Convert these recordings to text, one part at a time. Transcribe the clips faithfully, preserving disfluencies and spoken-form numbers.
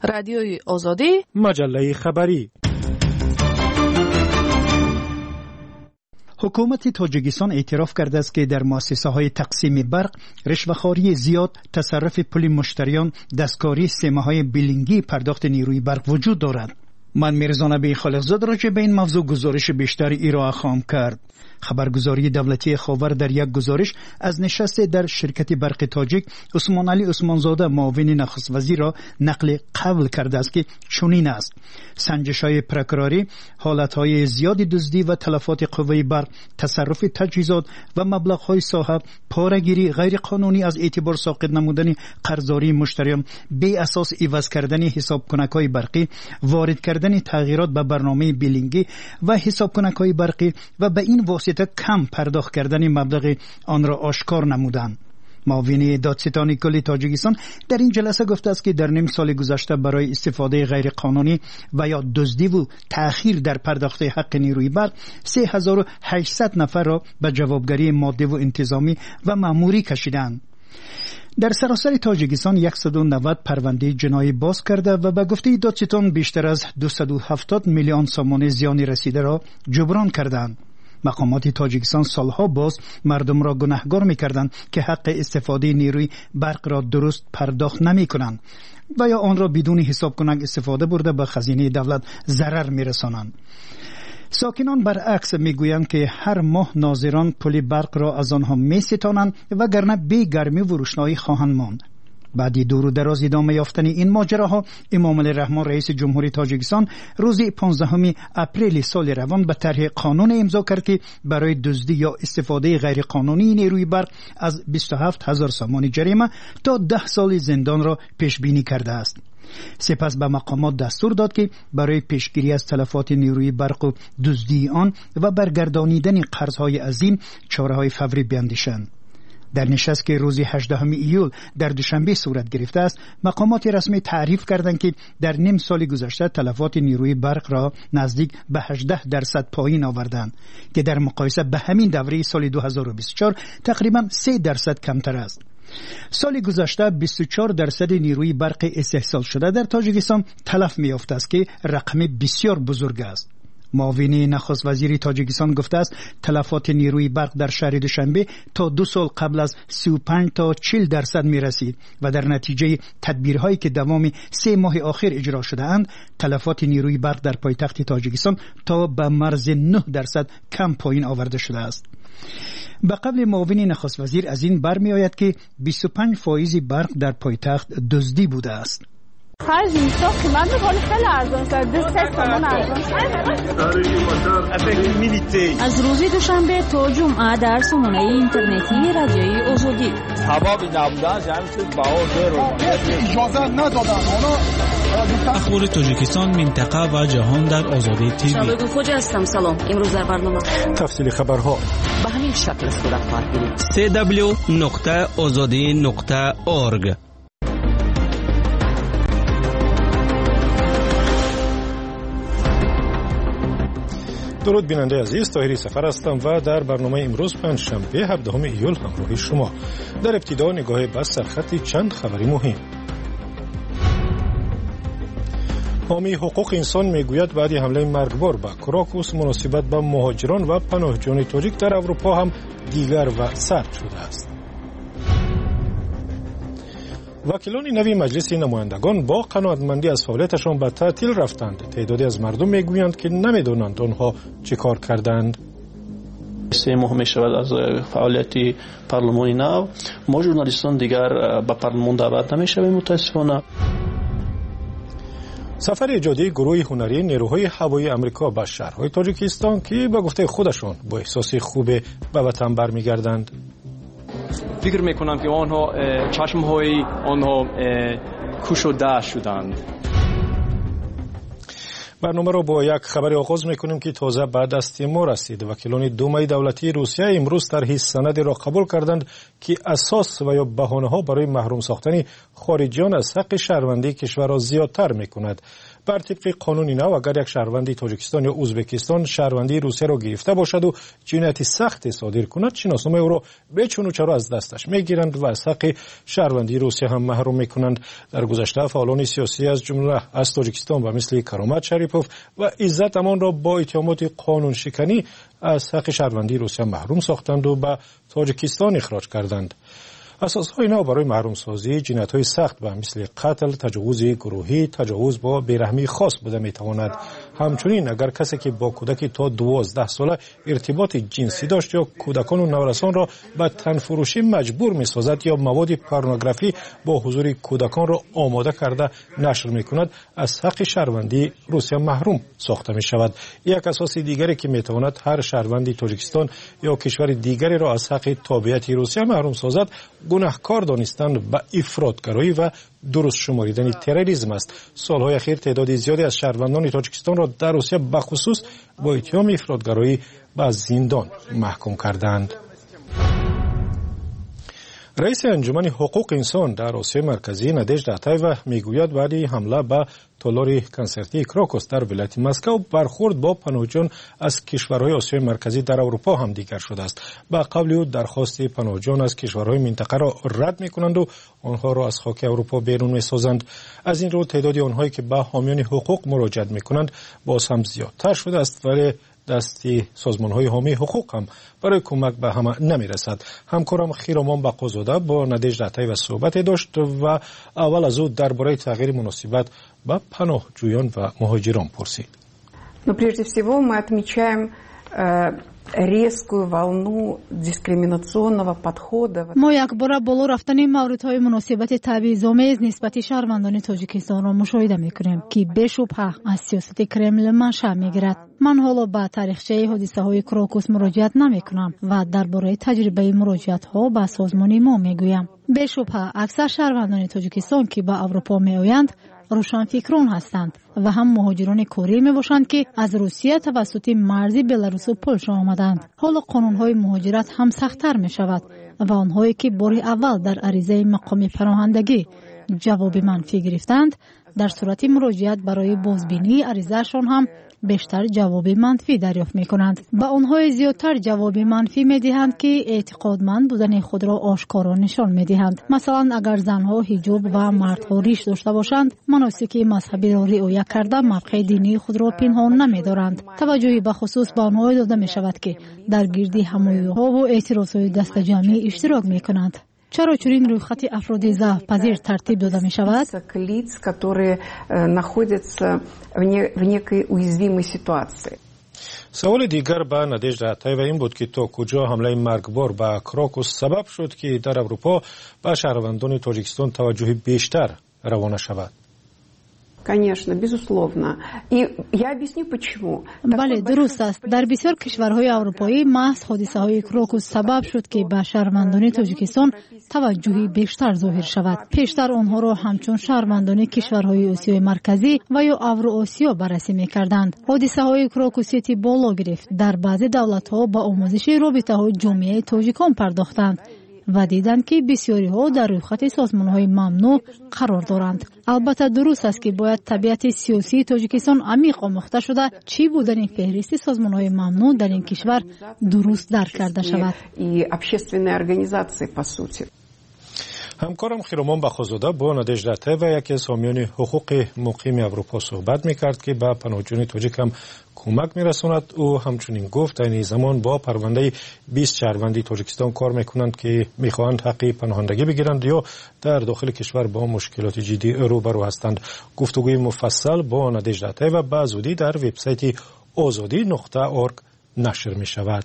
رادیوی آزادی، مجله خبری. حکومت تاجیکستان اعتراف کرده است که در مؤسسه‌های تقسیم برق رشوه‌خواری زیاد، تصرف پول مشتریان، دستکاری سیمه‌های بیلینگی پرداخت نیروی برق وجود دارد. من میرزا نبی خالقزاد راجع به این موضوع گزارش بیشتری ارائه خواهم کرد. خبرگزاری دولتی خاور در یک گزارش از نشست در شرکت برق تاجیک عثمان علی عثمانزاده معاون نخست وزیر را نقل قول کرده است که چنین است: سنجش‌های پروکوراری، حالت‌های زیاد دزدی و تلفات قوه برق، تصرف تجهیزات و مبلغ‌های صاحب، پاره‌گیری غیر قانونی از اعتبار ساقط نمودن قرضداری مشتریان، بی اساس عوض کردن حسابکنک‌های برقی، وارد کردن تغییرات به برنامه بیلینگی و حسابکنک‌های برقی و به این واسطه کم پرداخت کردن مبلغ آن را آشکار نمودند. معاون دادستان کل تاجیکستان در این جلسه گفته است که در نیم سال گذشته برای استفاده غیر قانونی و یا دزدی و تأخیر در پرداخت حق نیروی برق سه هزار و هشتصد نفر را به جوابگری مادی و انتظامی و مأموری کشیدند. در سراسر تاجیکستان صد و نود پرونده جنایی باز کرده و به گفته دادستان بیشتر از دویست و هفتاد میلیون سوم زیان رسیده را جبران کردند. مقامات تاجیکستان سالها باز مردم را گناهکار می‌کردند که حق استفاده نیروی برق را درست پرداخت نمی‌کنند و یا آن را بدون حساب کنک استفاده برده به خزینه دولت ضرر می‌رسانند. ساکنان برعکس میگویند که هر ماه ناظران پول برق را از آنها می‌ستانند وگرنه بی گرمی و روشنایی خواهند ماند. بعد دور و دراز ادامه یافتن این ماجراها، امام علی رحمان رئیس جمهوری تاجیکستان روز پانزدهم اپریل سال روان به طرح قانون امضا کرد که برای دزدی یا استفاده غیر قانونی نیروی برق از بیست و هفت هزار سوم جریمه تا ده سال زندان را پیش بینی کرده است. سپس به مقامات دستور داد که برای پیشگیری از تلفات نیروی برق و دزدی آن و برگردانیدن قرضهای عظیم چاره‌های فوری بیاندیشند. در نشست که روز هجدهم ایول در دوشنبه صورت گرفته است، مقامات رسمی تعریف کردند که در نیم سال گذشته تلفات نیروی برق را نزدیک به هجده درصد پایین آوردند که در مقایسه به همین دوره سال دو هزار و بیست و چهار تقریبا سه درصد کمتر است. سال گذشته بیست و چهار درصد نیروی برق استحصال شده در تاجیکستان تلف می‌یافته است که رقم بسیار بزرگ است. معاون نخست وزیر تاجیکستان گفته است تلفات نیروی برق در شهر دوشنبه تا دو سال قبل از سی و پنج تا چهل درصد می رسید و در نتیجه تدبیرهایی که دوام سه ماه آخر اجرا شده اند تلفات نیروی برق در پایتخت تاجیکستان تا به مرز نه درصد کم پایین آورده شده است. به قبل معاون نخست وزیر از این برمی آید که بیست و پنج فایز برق در پایتخت دزدی بوده است. خرج میساخت که من بخوام خیلی ارزان شد دو سه سامان ارزان. از روز دوشنبه تا جمعه در سامانه اینترنتی رادیوی آزادی سبب نبودن جمعیت باور اجازه ندادن. اخبار تاجیکستان، منطقه و جهان در آزادی تیوی. شباب خوجا هستم. سلام. امروز در برنامه تفصیل خبرها به همین شکل صورت خواهد گرفت. سی دبلیو نقطه آزادی نقطه اورگ. درود بیننده عزیز، طاهری سفر هستم و در برنامه امروز پنجشنبه هفدهم ایول همراه شما. در ابتدا نگاه به سرخط چند خبری مهم. حامی حقوق انسان میگوید بعد حمله مرگبار به کراکوس مناسبت به مهاجران و پناهجویان تاجیک در اروپا هم دیگر و سرد شده است. وکیلان نوی مجلس نمایندگان با قناعتمندی از فعالیتشان به تعطیل رفتند. تعدادی از مردم میگویند که نمیدانند آنها چه کار کردند. سه ماه می شود از فعالیت پارلمان نو. ما ژورنالیستان دیگر به پارلمان دعوت نمی شویم متاسفانه. سفر ایجادی گروه هنری نیروهای هوایی آمریکا به شهرهای تاجیکستان که به گفته خودشان با احساس خوب به وطن برمیگردند. فکر میکنم که آنها چشمهای آنها کشوده شدند. برنامه را با یک خبر آغاز میکنیم که تازه بعد از تیمور رسید. وکیلان دومه دولتی روسیه امروز طرح سندی را قبول کردند که اساس و یا بهانه ها برای محروم ساختن خارجیان از حق شهروندی کشور را زیادتر میکند. بر طبق قانون نو اگر یک شهروندی تاجیکستان یا ازبکستان شهروندی روسیه را گرفته باشد و جنایت سخت صادر کند، شناسنامه او را به چون و چرا از دستش میگیرند و از حق شهروندی روسیه هم محروم میکنند. در گذشته فعالان سیاسی از جمله از تاجیکستان و مثل کرامت شریپوف و عزت امان را با اتهامات قانون شکنی از حق شهروندی روسیه محروم ساختند و به تاجیکستان اخراج کردند. اساسهای نو برای محروم سازی جنایت‌های سخت به مثل قتل، تجاوز گروهی، تجاوز با بیرحمی خاص بوده میتواند. همچنین اگر کسی که با کودکی تا دوازده ساله ارتباط جنسی داشت یا کودکان و نورسان را به تنفروشی مجبور میسازد یا مواد پورنوگرافی با حضور کودکان را آماده کرده نشر میکند، از حق شهروندی روسیه محروم ساخته می شود. یک اساس دیگری که میتواند هر شهروندی تاجیکستان یا کشور دیگری را از حق تابعیت روسیه محروم سازد، گناهکار دانستن به افراطگرایی و درست شماریدن تروریسم است. سالهای اخیر تعداد زیادی از شهروندان تاجیکستان را در روسیه به خصوص با اتهام افراطگرایی به زندان محکوم کردند. رئیس انجمن حقوق انسان در آسیا مرکزی نادژدا اتایوا میگوید بعد حمله به تالار کنسرتی کراکوس در ولایت مسکو برخورد با پناهجویان از کشورهای آسیای مرکزی در اروپا هم دیگر شده است. به قول او درخواست پناهجویان از کشورهای منطقه را رد میکنند و آنها را از خاک اروپا بیرون میسازند. از این رو تعداد آنهایی که به حامیان حقوق مراجعت میکنند باز هم زیادتر شده است، ولی دستی سازمان‌های حامی حقوق هم برای کمک به همه نمی‌رسد. همکارم خیرامان بقازاده با نادژدا اتایوا صحبت داشت و اول از او درباره تغییر مناسبت به پناهجویان و مهاجران پرسید. Но прежде всего мы отмечаем резкую волну дискриминационного подхода. ما یک بار بالا رفتن موردهای مناسبت تبعیض‌آمیز نسبت شهروندان تاجیکستان را مشاهده می‌کنیم که بشبهه از سیاست کرمل منشأ می‌گیرد. من حالا به تاریخچه حادثه‌های کراکوس مراجعت نمی‌کنم و درباره تجربه مراجعت‌ها به سازمان ما می‌گویم. بشبهه اکثر شهروندان تاجیکستان که به اروپا می‌آیند روشنفکران هستند و هم مهاجران کاری میباشند که از روسیه توسط مرز بلاروس و پولشا آمدند. حالا قانون‌های مهاجرت هم سخت‌تر می‌شود و آنهایی که بار اول در عریضه مقام پناهندگی جواب منفی گرفتند، در صورت مراجعت برای بازبینی عریضه‌شان هم بیشتر جواب منفی دریافت می‌کنند. با آنهای زیادتر جواب منفی می‌دهند که اعتقادمند بودن خود را آشکارا نشان می‌دهند. مثلا اگر زنها حجاب و مردها ریش داشته باشند، مناسک مذهبی را رعایت کرده موقع دینی خود را پنهان نمی‌دارند. توجهی به خصوص به آنها داده می‌شود که در گرد حمایی‌ها و اعتراض‌های دست جمعی اشتراک می‌کنند. چرا چنین رویخط افراد ضعف پذیر ترتیب داده می شود؟ سوال دیگر به نادژدا اتایوا این بود که تا کجا حمله مرگبار به کراکوس سبب شد که در اروپا به شهروندان تاجیکستان توجه بیشتر روانه شود. Конечно, безусловно. И я объясню почему. بله درست است. در بسیار کشورهای اروپایی محض حادثه‌های کراکوس سبب شد که به شهروندان تاجیکستان توجهی بیشتر ظاهر شود. پیشتر آنها را همچون شهروندان کشورهای آسیای مرکزی و یا اوراسیا بررسی می‌کردند. حادثه‌های کراکوسیتی بالا گرفت. در بعضی دولت‌ها با آموزش رابطه‌های جامعه تاجیکان پرداختند و دیدند که بسیاری ها در رویخط سازمان‌های ممنوع قرار دارند. البته درست است که باید طبیعت سیاسی تاجیکستان عمیق آموخته شده چی بودن فهرست سازمان‌های ممنوع در این کشور درست درک کرده شود. همکارم خیرامان بخازاده با نادژدا اتایوا یکی از حامیان حقوق مقیم اروپا صحبت می‌کرد که به پناهجویان تاجیک هم کمک می‌رساند. او همچنین گفت در این زمان با پرونده بیست شهروندی تاجیکستان کار می‌کنند که می‌خواهند حق پناهندگی بگیرند یا در داخل کشور با مشکلات جدی روبرو هستند. گفتگوی مفصل با نادژدا اتایوا به زودی در وبسایت آزادی نقطه اورگ نشر می‌شود.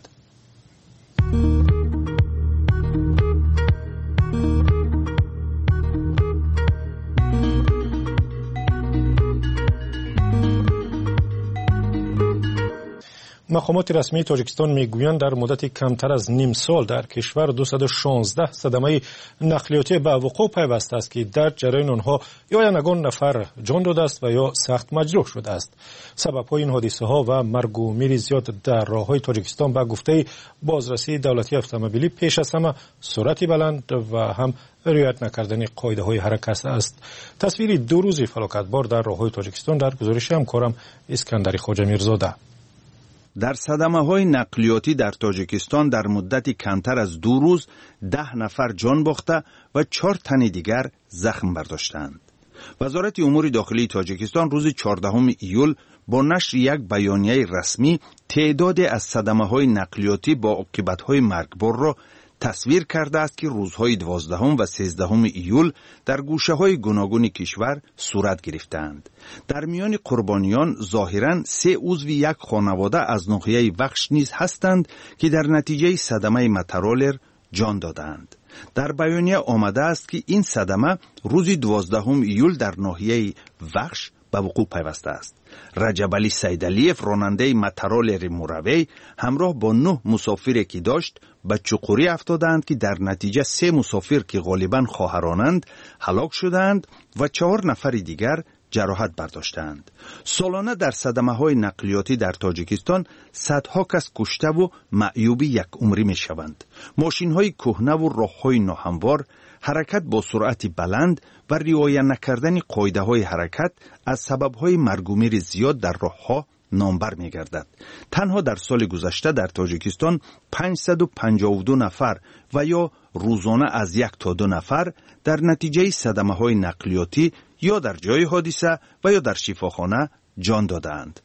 مقامات رسمی تاجیکستان میگویند در مدت کمتر از نیم سال در کشور دویست و شانزده صدمه نقلیاتی به وقوع پیوسته است که در جریان آنها یا یگان نفر جان داده است و یا سخت مجروح شده است. سبب‌های این حادثه ها و مرگ و میر زیاد در راه‌های تاجیکستان به گفته بازرسی دولتی اتومبیلی پیش از همه سرعت بلند و هم رعایت نکردن قاعده‌های حرکت است. تصویر دو روزی فلاکتبار در راه‌های تاجیکستان در گزارش همکارم اسکندری خواجه میرزاده. در صدمه‌های نقلیاتی در تاجیکستان در مدت کمتر از دو روز ده نفر جان باخته و چهار تن دیگر زخم برداشتند. وزارت امور داخلی تاجیکستان روز چهاردهم ایول با نشر یک بیانیه رسمی تعداد از صدمه‌های نقلیاتی با عاقبت‌های مرگبار را تصویر کرده است که روزهای دوازدهم و سیزدهم ایول در گوشه‌های گوناگون کشور صورت گرفتند. در میان قربانیان ظاهراً سه عضو یک خانواده از ناحیه وخش نیز هستند که در نتیجه صدمه مترالر جان دادند. در بیانیه آمده است که این صدمه روز دوازدهم ایول در ناحیه وخش به وقوع پیوسته است. رجب علی سیدعلیف راننده مترالر موروی همراه با نه مسافری که داشت به چقوری افتادند که در نتیجه سه مسافر که غالباً خواهرانند هلاک شدند و چهار نفر دیگر جراحت برداشتند. سالانه در صدمه‌های نقلیاتی در تاجیکستان صدها کس کشته و معیوب یک عمری می‌شوند. ماشین‌های کهنه و راه‌های ناهموار، حرکت با سرعت بلند و رعایت نکردن قاعده‌های حرکت از سبب‌های مرگ و میر زیاد در راه‌ها نامبر می‌گردد. تنها در سال گذشته در تاجیکستان پانصد و پنجاه و دو نفر و یا روزانه از یک تا دو نفر در نتیجه صدمه‌های نقلیاتی یا در جای حادثه و یا در شفاخانه جان دادند.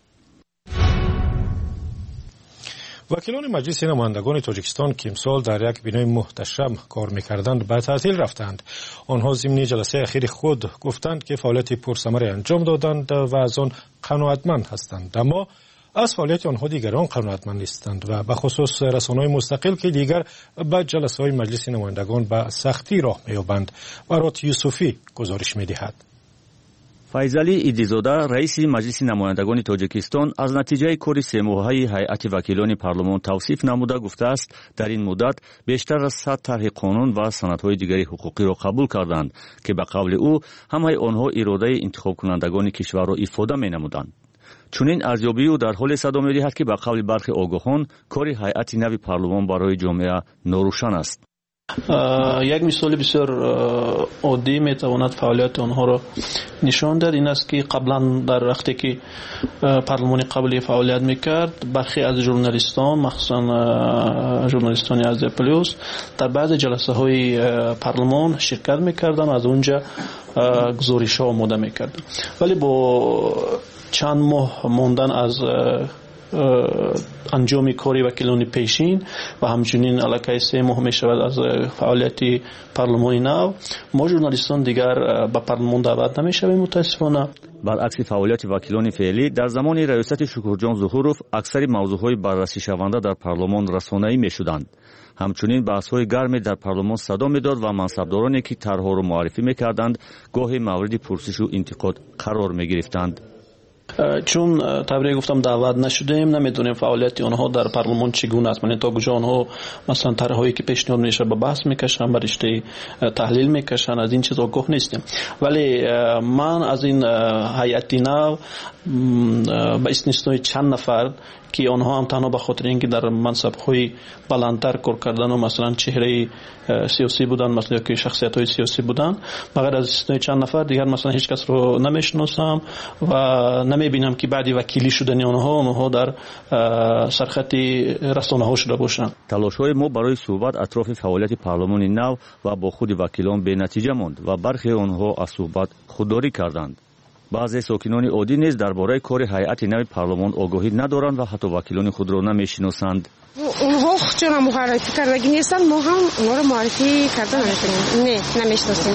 وکیلان مجلس نمایندگان تاجیکستان که امسال در یک بنای محتشم کار می‌کردند به تعطیل رفتند. آنها ضمن جلسه اخیر خود گفتند که فعالیت پرثمری انجام دادند و از آن قناعتمند هستند، اما از فعالیت آنها دیگران قناعتمند نیستند و به خصوص رسانه‌های مستقل که دیگر به جلسه‌های مجلس نمایندگان به سختی راه می‌یابند. برات یوسفی گزارش می‌دهد. فیضعلی ایدیزاده رئیس مجلس نمایندگان تاجیکستان از نتیجه کار سه ماهه هیئت وکیلان پارلمان توصیف نموده گفته است در این مدت بیشتر از صد طرح قانون و سندهای دیگری حقوقی را قبول کردند که به قول او همه آنها اراده انتخاب کنندگان کشور را افاده می‌نمودند. چنین ارزیابی او در حال صدا می‌دهد که به قول برخی آگاهان کار هیئت نو پارلمان برای جامعه ناروشن است. یک مثال بسیار عادی میتواند فعالیت آنها را نشان داد. این است که قبلا در وقتی که پارلمان قبلی فعالیت میکرد برخی از ژورنالیستان مخصوصا ژورنالیستان از پلیوس در بعض جلسه های پارلمان شرکت میکردن و از اونجا گزارش ها آماده میکردن، ولی با چند ماه ماندن از انجام کاری وکیلان پیشین و همچنین علاقه سه ماه می شود از فعالیت پارلمانی نو، ما ژورنالیستان دیگر به پارلمان دعوت نمی شویم متاسفانه. برعکس فعالیت وکیلان فعلی در زمان ریاست شکرجان ظهوروف اکثر موضوعهای بررسی شونده در پارلمان رسانه‌ای می شدند. همچنین بحث‌های گرمی در پارلمان صدا می‌داد و منصبدارانی که طرح‌ها را معرفی می‌کردند گاهی مورد پرسش و انتقاد قرار می‌گرفتند. چون طبیعی گفتم دعوت نشدیم نمیدونیم فعالیت آنها در پارلمان چگونه است. من تا کجا آنها مثلا طرح‌هایی که پیشنهاد میشه به بحث میکشن، برشته تحلیل میکشن، از این چیزا آگاه نیستیم. ولی من از این هیئت نو به استثنای چند نفر که آنها هم تنها به خاطر اینکه در منصب‌های بلندتر کار کردن و مثلا چهره سیاسی بودن، مثلا که شخصیت‌های سیاسی بودن، بغیر از استثنای چند نفر دیگر مثلا هیچ کس رو نمیشناسم و نمیبینم که بعدی وکیلی شدن آنها آنها در سرخط رسانه‌ها شده باشند. تلاش‌های ما برای صحبت اطراف فعالیت پارلمان نو و با خود وکیلان به نتیجه ماند و برخی آنها از صحبت خودداری کردند. بعضی ساکنان عادی نیز درباره کار هیئت نو پارلمان آگاهی ندارند و حتی وکیلان خود را نمیشناسند. اونها چون معرفی کردگی نیستن، ما هم اونها را معرفی کردن نمی‌کنیم. نه نمیشناسیم.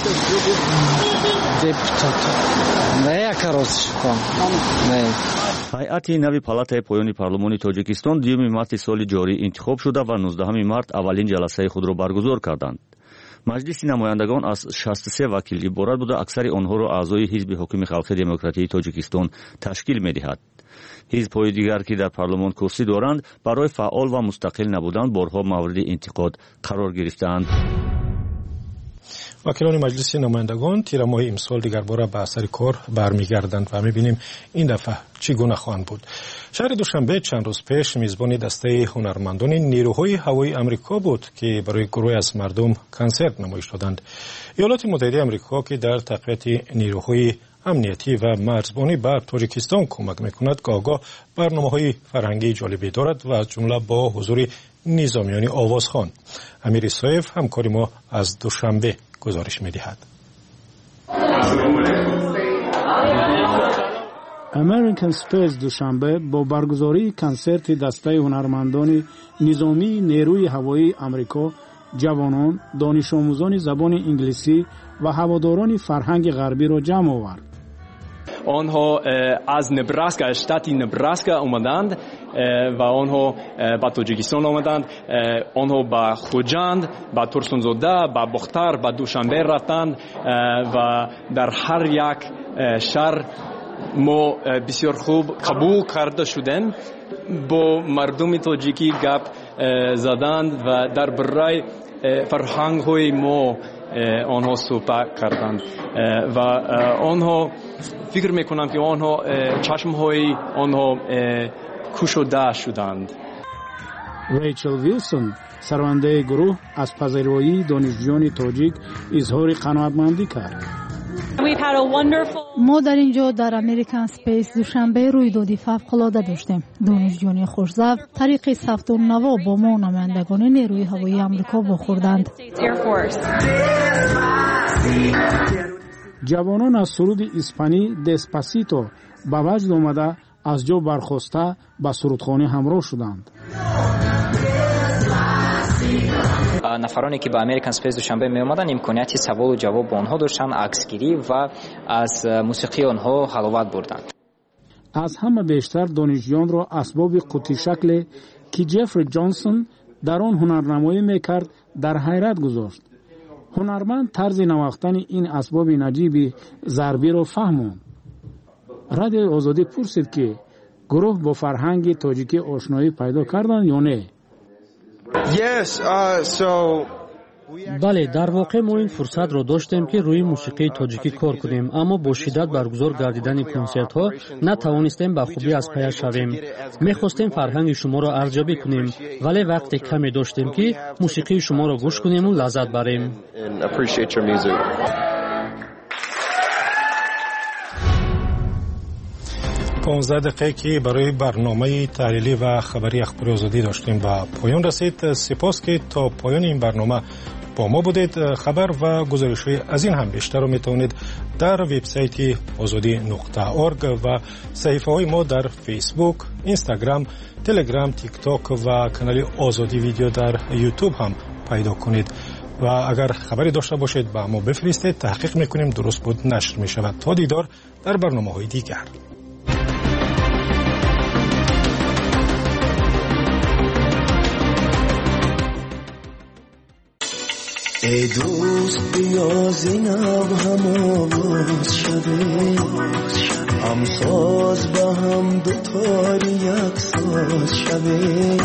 نه کاروش کن. نه. هیئت نو پالاتای پایانی پارلمان تاجیکستان دیوم مارس سال جاری انتخاب شده و نوزدهم مارس اولین جلسه خود را برگزار کردند. маҷлиси намояндагон аз шасту се вакил иборат буда, аксари онҳоро аъзои ҳизби ҳукуми халқи демократии тоҷикистон ташкил медиҳад. ҳизбҳои дигар, ки дар парлумон курсӣ доранд, барои фаъол ва мустақил набудан борҳо мавриди интиқод қарор гирифтаанд. وکیلان مجلس نمایندگان تیر ماه امسال دیگر باره به اثر کار برمیگردند و میبینیم این دفعه چگونه خواهند بود. شهر دوشنبه چند روز پیش میزبان دسته هنرمندان نیروهای هوایی آمریکا بود که برای گروهی از مردم کنسرت نمایش دادند. ایالات متحده آمریکا که در تقویت نیروهای امنیتی و مرزبانی به تاجیکستان کمک میکند، گاهگاه برنامه‌های فرهنگی جالبی دارد و از جمله با حضور نظامیان آوازخوان. امیر اسایف همکار ما از دوشنبه گزارش می‌دهد. امریکن اسپیس دوشنبه با برگزاری کنسرت دسته هنرمندان نظامی نیروی هوایی آمریکا، جوانان، دانش آموزان زبان انگلیسی و هواداران فرهنگ غربی را جمع آورد. آنها از نبراسکا، شتاتی نبراسکا آمدند و آنها به تاجیکستان آمدند. آنها به خوجند، به ترسونزاده، به بختر، به دوشنبه رفتند و در هر یک شهر ما بسیار خوب قبول کرده شدیم. با مردم تاجیکی گپ زدند و در برای فرهنگ های ما آنها صحبت کردند و آنها فکر میکنم که آنها چشم های آنها گشوده شدند. ریچل ویلسون، سرونده گروه، از پذیرایی دانشجویان تاجیک اظهار قناعتمندی کرد. ما در اینجا در امریکن اسپیس دوشنبه رویدادی فوق‌العاده داشتیم. دانشجویان خوش‌ظرف طریق ثبت نوا با ما نمایندگان نیروی هوایی آمریکا واخوردند. جوانان از سرود اسپانی دسپاسیتو به وجد آمده از جا برخاسته به سرودخانه همراه شدند. نفرانی که به امریکن اسپیس دوشنبه می آمدند امکانیت سوال و جواب با آنها داشتند، عکسگیری و از موسیقی آنها حلاوت بردند. از همه بیشتر دانشجویان را اسباب قوطی شکل که جفری جانسون در آن هنرنمایی میکرد در حیرت گذاشت. هنرمند طرز نواختن این اسباب نجیب ضربی را فهماند. رادیو آزادی پرسید که گروه با فرهنگ تاجیکی آشنایی پیدا کردند یا نه. Yes, uh, so بله، در واقع ما این فرصت را داشتیم که روی موسیقی تاجیکی کار کنیم، اما با شدت برگزار گردیدن کنسرت ها نتوانستیم به خوبی از پی شویم. میخواستیم فرهنگ شما را ارزیابی کنیم، ولی وقت کمی داشتیم که موسیقی شما را گوش کنیم و لذت بریم. پانزده دقیقه که برای برنامه تحلیلی و خبری اخباری آزادی داشتیم به پایان رسید. سپاس که تا پایان این برنامه با ما بودید. خبر و گزارش‌های از این هم بیشتر رو میتونید در وبسایت آزادی نقطه اورگ و صفحه های ما در فیسبوک، اینستاگرام، تلگرام، تیک تاک و کانال آزادی ویدیو در یوتیوب هم پیدا کنید. و اگر خبری داشته باشید با ما بفرستید، تحقیق میکنیم درست بود نشر میشود. تا دیدار در برنامه‌های دیگر. ای دوست بیا زینب هم آواز شده، هم ساز با هم دوتاری یک ساز شده. ای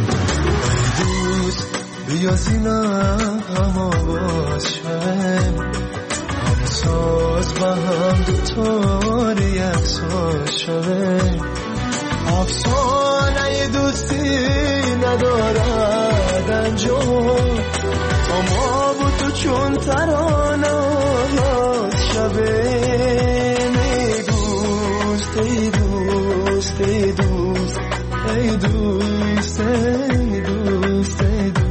دوست بیا زینب هم آواز شده، هم ساز با هم دوتاری یک ساز شده. افسانه دوستی ندارد انجام، ما با تو چون ترانه آغاز شبه. ای دوست ای دوست ای دوست ای دوست ای دوست ای دوست.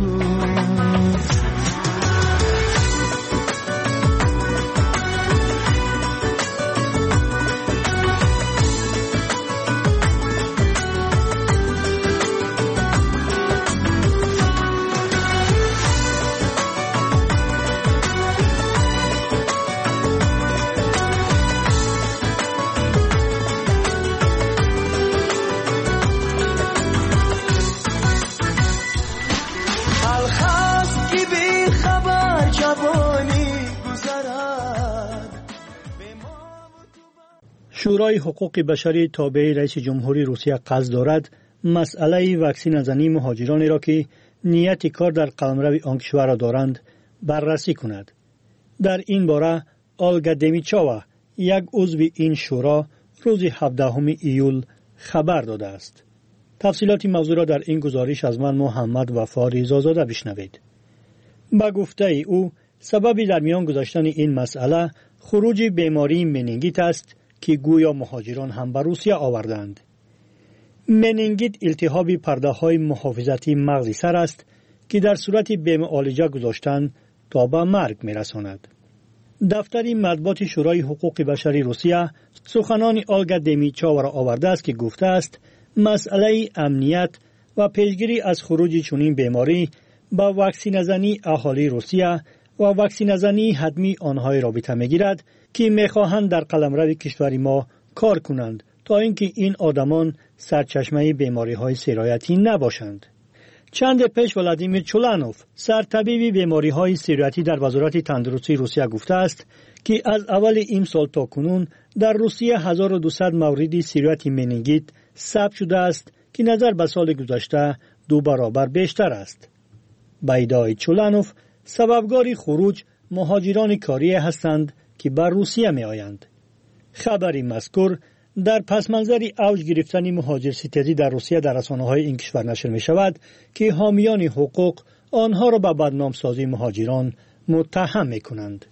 شورای حقوق بشری تابع رئیس جمهوری روسیه قصد دارد مسئله واکسین زنی مهاجرانی را که نیت کار در قلمرو آن کشور را دارند بررسی کند. در این باره آلگا دمیچاوا یک عضو این شورا روز هفدهم ایول خبر داده است. تفصیلات موضوع را در این گزارش از من محمد وفا ریزازاده بشنوید. با گفته او سبب در میان گذاشتن این مسئله خروج بیماری منینگیت است که گویا مهاجران هم به روسیه آوردند. منینگیت التهاب پرده های محافظتی مغز سر است که در صورت بی‌معالجه گذاشتن تا به مرگ میرساند. دفتر مطبوعات شورای حقوق بشری روسیه سخنان آلگا دمیچاوا را آورده است که گفته است مسئله امنیت و پیشگیری از خروج چنین بیماری با واکسین زنی اهالی روسیه و واکسین زنی حتمی آنهای رابطه میگیرد که میخواهند در قلمرو کشور ما کار کنند تا اینکه این آدمان سرچشمه بیماری های سرایتی نباشند. چند پیش ولادیمیر چولانوف سرطبیب بیماری های سرایتی در وزارت تندرستی روسیه گفته است که از اول این سال تا کنون در روسیه هزار و دویست مورد سرایت منینگیت ثبت شده است که نظر به سال گذشته دو برابر بیشتر است. با ادعای چولانوف سببگار خروج مهاجران کاری هستند که بر روسیه می آیند. خبری مذکور در پس منظر اوج گرفتن مهاجر ستیزی در روسیه در رسانه‌های این کشور نشر می شود که حامیان حقوق آنها را به بدنام سازی مهاجران متهم می کنند.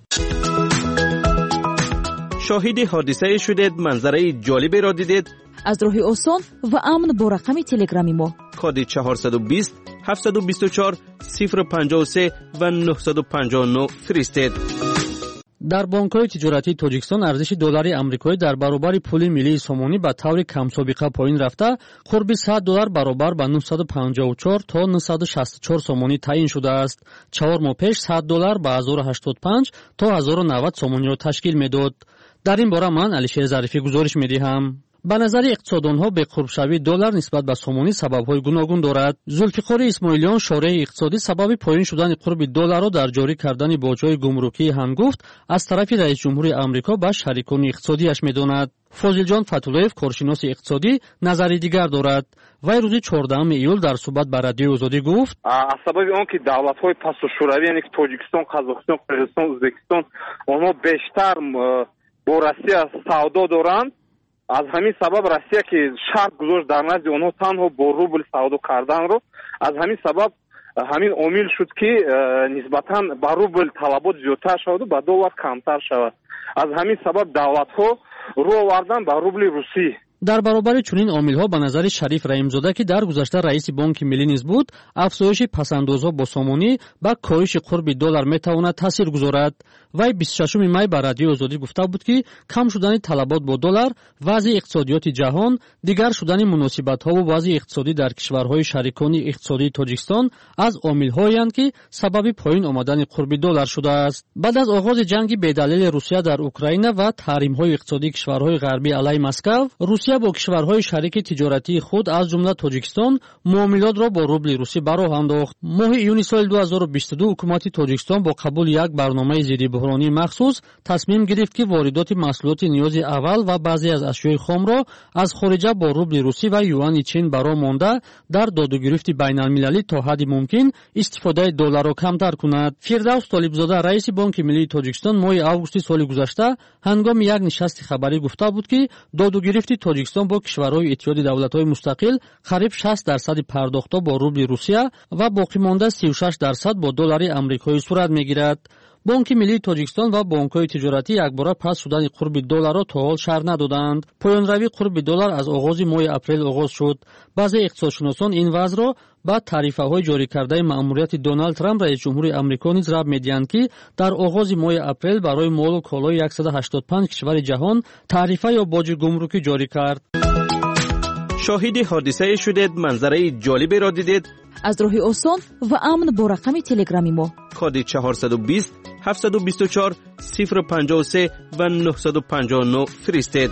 شاهد حادثه شدید، منظره جالبی را دیدید؟ از راه آسان و امن با رقم تلگرامی ما کد چهارصد و بیست هفتصد و بیست و چهار صفر پنجاه و سه و نهصد و پنجاه و نه فرستید. در بانک‌های تجارتی تاجیکستان ارزش دلار آمریکایی در برابر پول ملی سومونی به طور کم سابقه پایین رفته، قرب صد دلار برابر به نهصد و پنجاه و چهار تا نهصد و شصت و چهار سومونی تعیین شده است. چهار ماه پیش صد دلار به هزار و هشتاد و پنج تا هزار و نود سومونی را تشکیل می‌داد. در این باره من علیشیر ظریفی گزارش می‌دهم. به نظر اقتصاددانها به قرب شوی دلار نسبت به سومونی سبب‌های گوناگون دارد. ذوالفقار اسماعیلیان شارح اقتصادی سبب پایین شدن قرب دلار را در جاری کردن باج‌های گمرکی هنگفت از طرف رئیس جمهوری آمریکا به شریکان اقتصادیش می‌داند. فاضل جان فتولویف کارشناس اقتصادی نظری دیگر دارد. وی روز چهاردهم ایول در صحبت با رادیو آزادی گفت: از سبب آن که دولت‌های پس‌الشوروی یعنی تاجیکستان، قزاقستان، قرغیزستان، ازبکستان آنها بیشتر با روسیه سودا دارند، از همین سبب روسیه که شرط گذاشت در نزد آنها تنها با روبل سودا کردن رو، از همین سبب همین عامل شد که نسبتاً با روبل طلبات زیادتر شود و با دلار کمتر شود. از همین سبب دولت‌ها رو آوردن با روبل روسی. در برابر چنین عامل‌ها به نظر شریف رحیم‌زاده که در گذشته رئیس بانک ملی نیز بود، افزایش پس‌اندازها با سومونی با کاهش قرب دلار می‌تواند تاثیر گذارد. وی بیست و ششم می بر رادیو آزادی گفته بود که کم شدن طلبات با دلار، وضع اقتصادیات جهان، دیگر شدن مناسبت‌ها و وضع اقتصادی در کشورهای شریکان اقتصادی تاجیکستان از عامل‌هایی اند که سبب پایین آمدن قرب دلار شده است. بعد از آغاز جنگ بی‌دلیل روسیه در اوکراین و تحریم‌های اقتصادی کشورهای غربی علیه مسکو، روسیه با کشورهای شریک تجارتی خود از جمله تاجیکستان معاملات را با روبل روسی براه انداخت. ماه ایون سال دو هزار و بیست و دو حکومت تاجیکستان با قبول یک برنامه ضد بحرانی مخصوص تصمیم گرفت که واردات محصولات نیاز اول و بعضی از اشیاء خام را از خارج با روبل روسی و یوان چین برای مانده در دادوگرفت بین المللی تا حد ممکن استفاده دلار را کمتر کند. فردوس طالبزاده رئیس بانک ملی تاجیکستان ماه آگوست سال گذشته هنگام یک نشست خبری گفته بود که دادوگرفت تاجیکستان با کشورهای اتحاد دولت‌های مستقل قریب شصت درصد پرداخت‌ها با روبل روسیه و باقی مانده سی و شش درصد با دلار آمریکایی صورت می‌گیرد. بانک ملی تاجیکستان و بانک‌های تجارتی یکباره پس شدن قرب دلار را تا حال شرح ندادند. پایان روی قرب دلار از آغاز ماه اپریل آغاز شد. بعضی اقتصادشناسان این وضع را با تعرفه‌های جاری کرده مأموریت دونالد ترامپ رئیس جمهوری آمریکا نیز ربط می‌دهند که در آغاز ماه اپریل برای مال و کالای صد و هشتاد و پنج کشور جهان تعرفه یا باج گمرکی جاری کرد. شاهد حادثه شدید، منظره جالبی را دیدید؟ از راه آسان و امن با رقم تلگرامی ما کد چهارصد و بیست هفتصد و بیست و چهار صفر پنجاه و سه و نهصد و پنجاه و نه فرستید.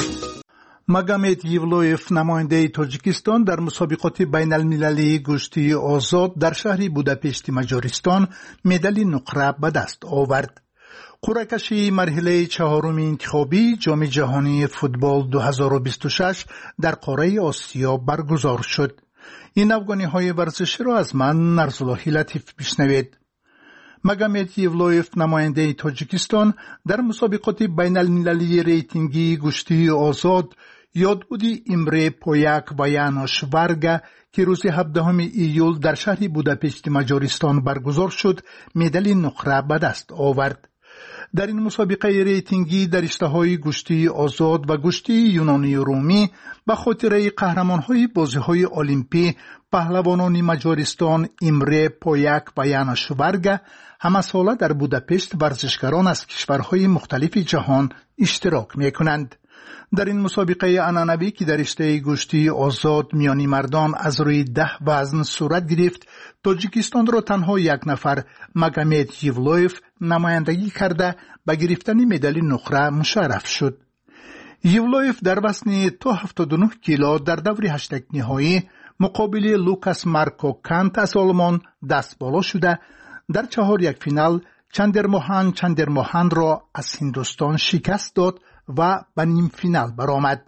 مگامد یولویف نماینده تاجیکستان در مسابقات بین المللی گشتی آزاد در شهر بوداپشت مجارستان مدال نقره به دست آورد. قرعه‌کشی مرحله چهارم انتخابی جام جهانی فوتبال دو هزار و بیست و شش در قاره آسیا برگزار شد. این افغانی‌های ورزشی را از من نرسالله لطیف بشنوید. مگامد یولویف نماینده تاجیکستان در مسابقات بین المللی ریتینگی گشتی آزاد یادبودی امره پویک و یانوش ورگا که روز هفدهم ایول در شهر بوداپست مجارستان برگزار شد مدال نقره به دست آورد. در این مسابقه ریتینگی در رشته‌های گشتی آزاد و گشتی یونانی رومی به خاطر قهرمان‌های بازی‌های المپی پهلوانان مجارستان امره پویک و یانوش ورگا همه ساله در بوداپست ورزشکاران از کشورهای مختلف جهان اشتراک می‌کنند. در این مسابقه عنعنوی که در رشته گشتی آزاد میانی مردان از روی ده وزن صورت گرفت، تاجیکستان را تنها یک نفر مگامد یولویف نمایندگی کرده به گرفتن مدال نقره مشرف شد. یولویف در وزن تا هفتاد و نه کیلو در دور هشتگ نهایی مقابل لوکاس مارکو کانت از آلمان دست بالا شده در چهار یک فینال چندرموهان چندرموهان را از هندوستان شکست داد و به نیم فینال برآمد.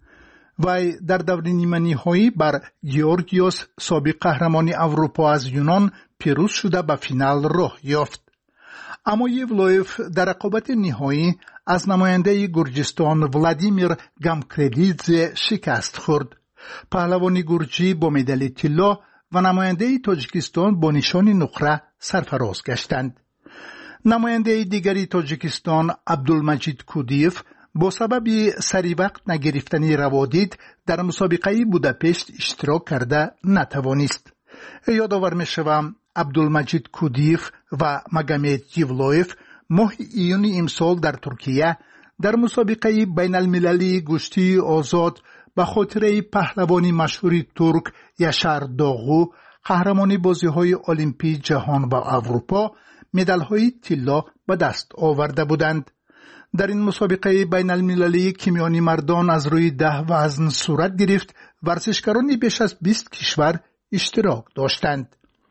وی در دور نیمه نهایی بر گیورگیوس سابق قهرمان اروپا از یونان پیروز شده به فینال راه یافت. اما یولویف در رقابت نهایی از نماینده گرجستان ولادیمیر گامکردیدزه شکست خورد. پهلوان گرجی با مدال طلا و نماینده تاجیکستان با نشان نقره سرفراز گشتند. نماینده دیگری تاجیکستان عبدالمجید کودیف با سبب سری وقت نگرفتن روادید در مسابقه بوداپست اشتراک کرده نتوانست. یادآور می‌شوم عبدالمجید کودیف و مگامد یولویف ماه ایون امسال در ترکیه در مسابقه بین المللی گشتی آزاد به خاطر پهلوانی مشهور ترک یاشار داغو قهرمان بازی‌های المپی جهان و اروپا مدال‌های طلا به دست آورده بودند. در این مسابقه بین المللی که میانی مردان از روی ده وزن صورت گرفت، ورزشکاران بیش از بیست کشور اشتراک داشتند.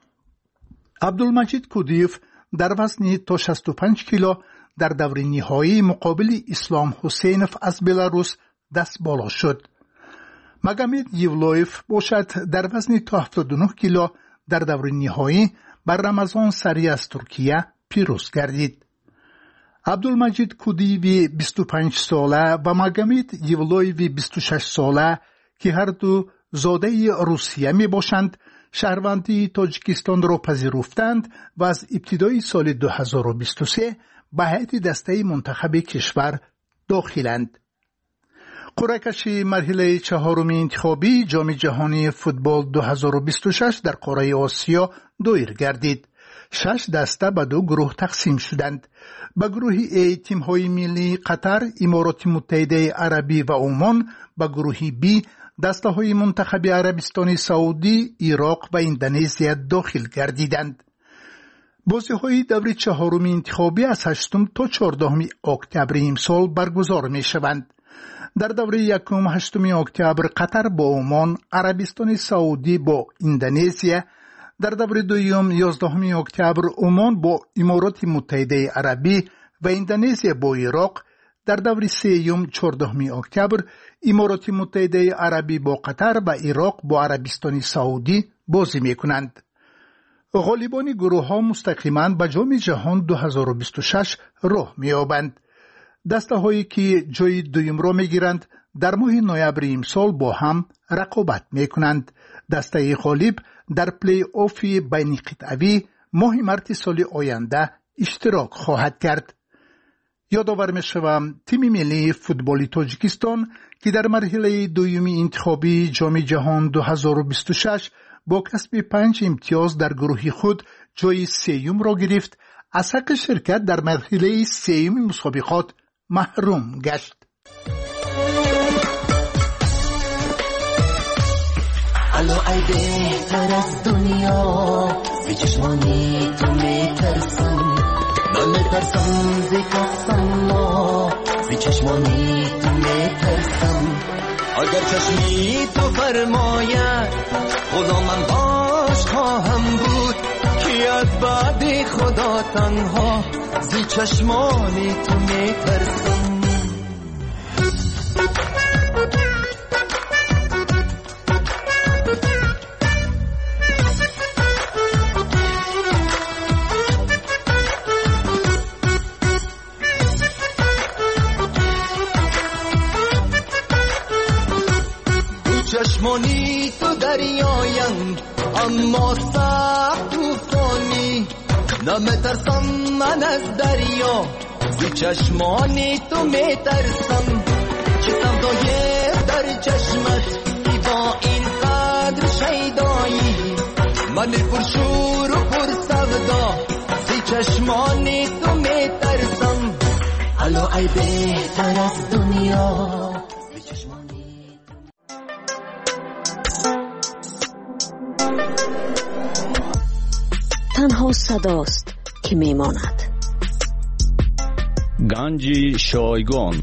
عبدالمجید کودیف در وزن تا شصت و پنج کیلو در دور نهایی مقابل اسلام حسینف از بلاروس دست بالا شد. مگامد یولویف باشد در وزن تا هفتاد و نه کیلو در دور نهایی بر رمضان سری از ترکیه پیروز گردید. عبدالمجید کودیوی بیست و پنج ساله و مگامد یولویوی بیست و شش ساله که هر دو زاده روسیه می باشند شهروندی تاجیکستان را پذیرفتند و از ابتدای سال دو هزار و بیست و سه به هیئت دسته منتخب کشور داخلند. قرعه‌کشی مرحله چهارم انتخابی جام جهانی فوتبال دو هزار و بیست و شش در قاره آسیا دایر گردید. شش دسته به دو گروه تقسیم شدند. به گروه A تیم‌های ملی قطر، امارات متحده عربی و عمان، به گروه B دسته‌های منتخب عربستان سعودی، عراق و اندونزیا داخل گردیدند. بازی‌های دور چهارم انتخابی از هشتم تا چهاردهم اکتبر امسال برگزار می‌شوند. در دوره یکم هشتم اکتبر قطر با عمان، عربستان سعودی با اندونزیا، در دوره دوم یازدهم اکتبر عمان با امارات متحده عربی و اندونزیا با عراق، در دوره سوم چهاردهم اکتبر امارات متحده عربی با قطر و عراق با عربستان سعودی بازی می‌کنند. غالبان گروه‌ها مستقیما به جام جهان دو هزار و بیست و شش راه می‌یابند. دسته‌هایی که جای دوم را می‌گیرند در ماه نوامبر امسال با هم رقابت می‌کنند. دسته غالب در پلی آف بین قطعی ماه مارس سال آینده اشتراک خواهد کرد. یادآور می‌شوم تیم ملی فوتبال تاجیکستان که در مرحله دوم انتخابی جام جهان دو هزار و بیست و شش با کسب پنج امتیاز در گروه خود جای سوم را گرفت، از حق شرکت در مرحله سوم مسابقات محروم گشت. الو ای بهتر از دنیا به چشمانی تو میترسم، نمیترسم زی کسم ما زی چشمانی تو میترسم. اگر چشمی تو فرماید خدا من باش خواهم بود که از بعد خدا تنها زی چشمانی تو میترسم. چشمانی تو دریایم اما سخت توفانی، نمیترسم من از دریا زی چشمانی تو میترسم. چه سودای در چشمت ای با این قدر شیدایی، من پر شور و پر سودا زی چشمانی تو میترسم. الو ای بهتر از دنیا تنها صداست که میماند. گنج شایگان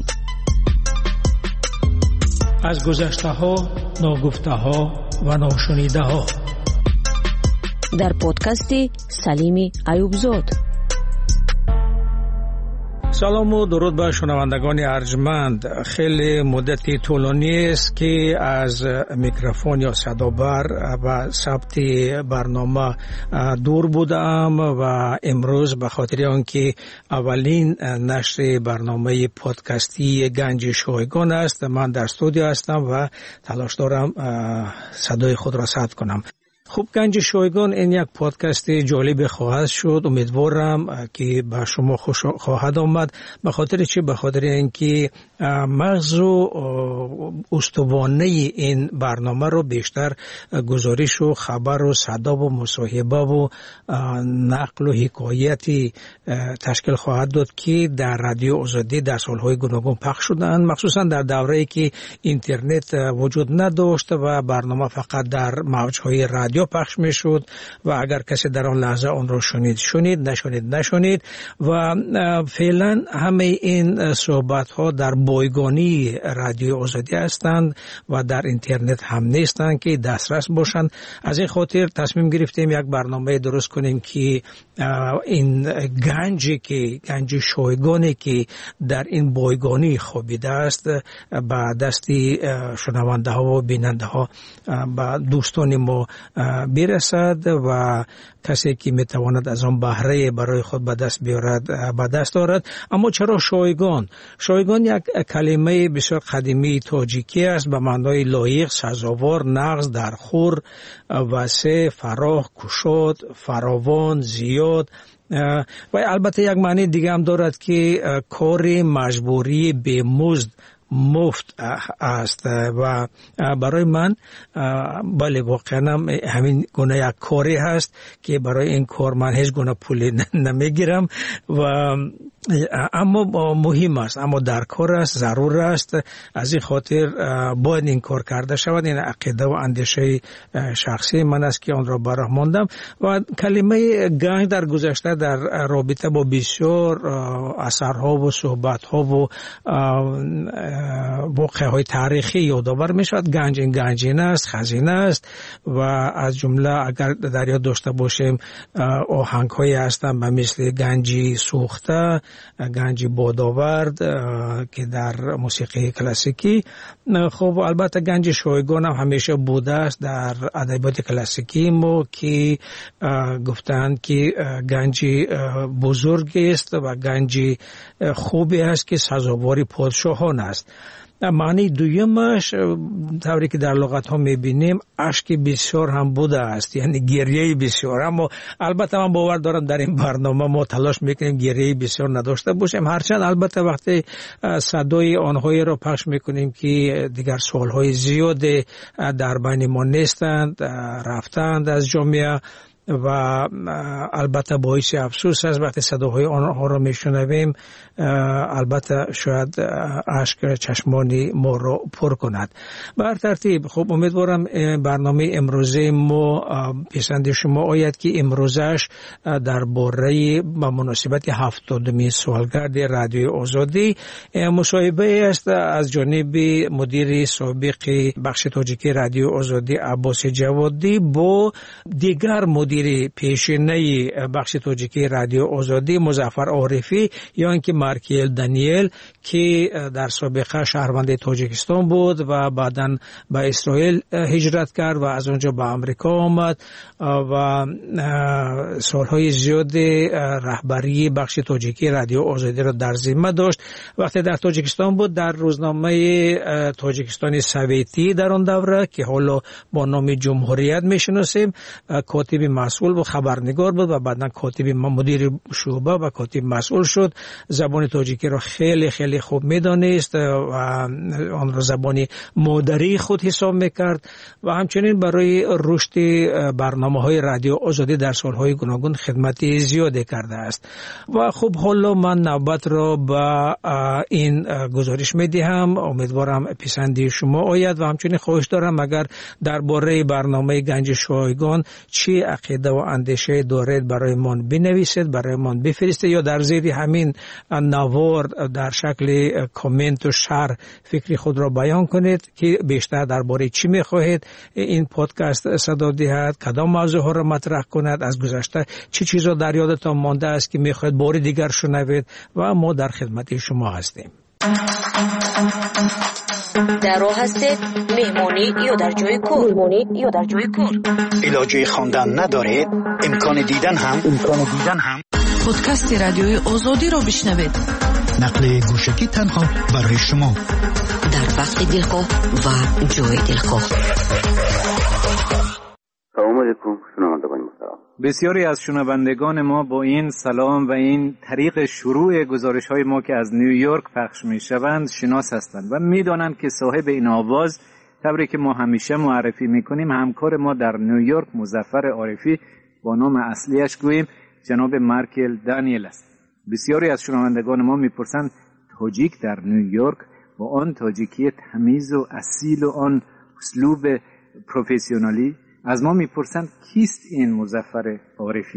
از گذشته ها، ناگفته ها و ناشنیده ها در پادکست سلیم ایوبزاد. سلام و درود به شنوندگان ارجمند. خیلی مدتی طولانی است که از میکروفون یا صدابر و ثبت برنامه دور بودم و امروز به خاطر آنکه اولین نشر برنامه پادکستی گنج شایگان است، من در استودیو هستم و تلاش دارم صدای خود را ثبت کنم. خوب، گنج شایگان این یک پادکست جالب خواهد شد. امیدوارم که به شما خوش خواهد آمد. به خاطر چی؟ به خاطر اینکه مغز و استوانه این برنامه رو بیشتر گزارش و خبر و صدا و مصاحبه و نقل و حکایتی تشکیل خواهد داد که در رادیو آزادی در سالهای گوناگون پخش شدند، مخصوصا در دوره‌ای که اینترنت وجود نداشت و برنامه فقط در موج‌های رادیو پخش میشد و اگر کسی در آن لحظه آن را شنید شنید، نشنید نشنید. و فعلا همه این صحبت ها در بایگانی رادیو آزادی هستند و در اینترنت هم نیستند که دسترس باشند. از این خاطر تصمیم گرفتیم یک برنامه درست کنیم که این گنجی که گنج شایگانی که در این بایگانی خوابیده است به دستی شنونده ها و بیننده ها به دوستان ما برسد و کسی که میتواند از آن بهره برای خود به دست بیارد به دست دارد. اما چرا شایگان؟ شایگان یک کلمه بسیار قدیمی تاجیکی است به معنای لایق، سزاوار، نغز، درخور، وسع، فراخ، گشاد، فراوان، زیاد. و البته یک معنی دیگه هم دارد که کار مجبوری به مزد مفت است و برای من بله واقعا همین گونه یک کاری هست که برای این کار من هیچ گونه پولی نمیگیرم و اما مهم است، اما در کار است، ضرور است. از این خاطر باید این کار کرده شود. این عقیده و اندیشه شخصی من است که آن را براه ماندم. و کلمه گنج در گذشته در رابطه با بسیار اثرها و صحبتها و واقعه‌های تاریخی یادآور می شود. گنج این گنجینه است، خزینه است و از جمله اگر در یاد داشته باشیم آهنگ‌هایی هستند به مثل گنجی سوخته، گنج بادآورد که در موسیقی کلاسیکی. خب البته گنج شایگان هم همیشه بوده است در ادبیات کلاسیکی ما که گفتند که گنج بزرگی است و گنج خوبی است که سزاوار پادشاهان است. معنی دویمش طوری که در لغت ها میبینیم اشک بسیار هم بوده است، یعنی گریه بسیار. اما البته من باور دارم در این برنامه ما تلاش میکنیم گریه بسیار نداشته باشیم، هرچند البته وقتی صدای آنهایی را پخش میکنیم که دیگر سالهای زیاد در بین ما نیستند، رفتند از جامعه و البته باعث افسوس است وقتی صداهای آنها را میشنویم. البته شاید اشک چشمانی ما را پر کند. بر ترتیب خب امیدوارم برنامه امروزه ما پسند شما آید که امروزش درباره به مناسبت هفتادمین سالگرد رادیو آزادی مصاحبه است از جانب مدیر سابق بخش تاجیکی رادیو آزادی عباس جوادی با دیگر مدیر مدیر پیشینه بخش تاجیکی رادیو آزادی مظفر عارفی یا اینکه مارکیل دانیل که در سابقه شهروند تاجیکستان بود و بعداً به اسرائیل هجرت کرد و از اونجا به آمریکا آمد و سالهای زیاد رهبری بخش تاجیکی رادیو آزادی را در ذمه داشت. وقتی در تاجیکستان بود در روزنامه تاجیکستان سویتی در آن دوره که حالا با نام جمهوریت میشناسیم کاتب مسئول و خبرنگار بود و بعداً کاتب مدیر شعبه و کاتب مسئول شد. زبان تاجیکی را خیلی خیلی خوب میدانست و آن را زبان مادری خود حساب میکرد و همچنین برای رشد برنامه‌های رادیو آزادی در سالهای گوناگون خدمت زیادی کرده است. و خب حالا من نوبت را به این گزارش میدهم، امیدوارم پسندی شما آید و همچنین خواهش دارم اگر درباره برنامه گنج شایگان چی عقیده و اندیشه دارید برای من بنویسید، برای من بفرستید یا در زیر همین نوار در شکل کامنت و شرح فکری خود را بیان کنید که بیشتر درباره چی میخواهید این پادکست صدا دهد، کدام موضوع ها را مطرح کند، از گذشته چی چیزا در یادتان مانده است که میخواهید بار دیگر شنوید و ما در خدمت شما هستیم. در راه هستید مهمانی یا در جای کار مهمانی یا در جای کار علاجه خواندن ندارید امکان دیدن هم امکان دیدن هم پادکست رادیوی آزادی را بشنوید. نقل گوشکی تنها برای شما در وقت دلخواه و جای دلخواه. سلام علیکم شنوندگان محترم. بسیاری از شنوندگان ما با این سلام و این طریق شروع گزارش های ما که از نیویورک پخش می شوند شناس هستند و می دانند که صاحب این آواز طوری که ما همیشه معرفی می کنیم همکار ما در نیویورک مظفر عارفی با نام اصلیش گوییم جناب مارکیل دانیل است. بسیاری از شنوندگان ما می پرسند تاجیک در نیویورک با آن تاجیکی تمیز و اصیل و آن اسلوب پروفسیونالی از ما میپرسند کیست این مظفر عارفی؟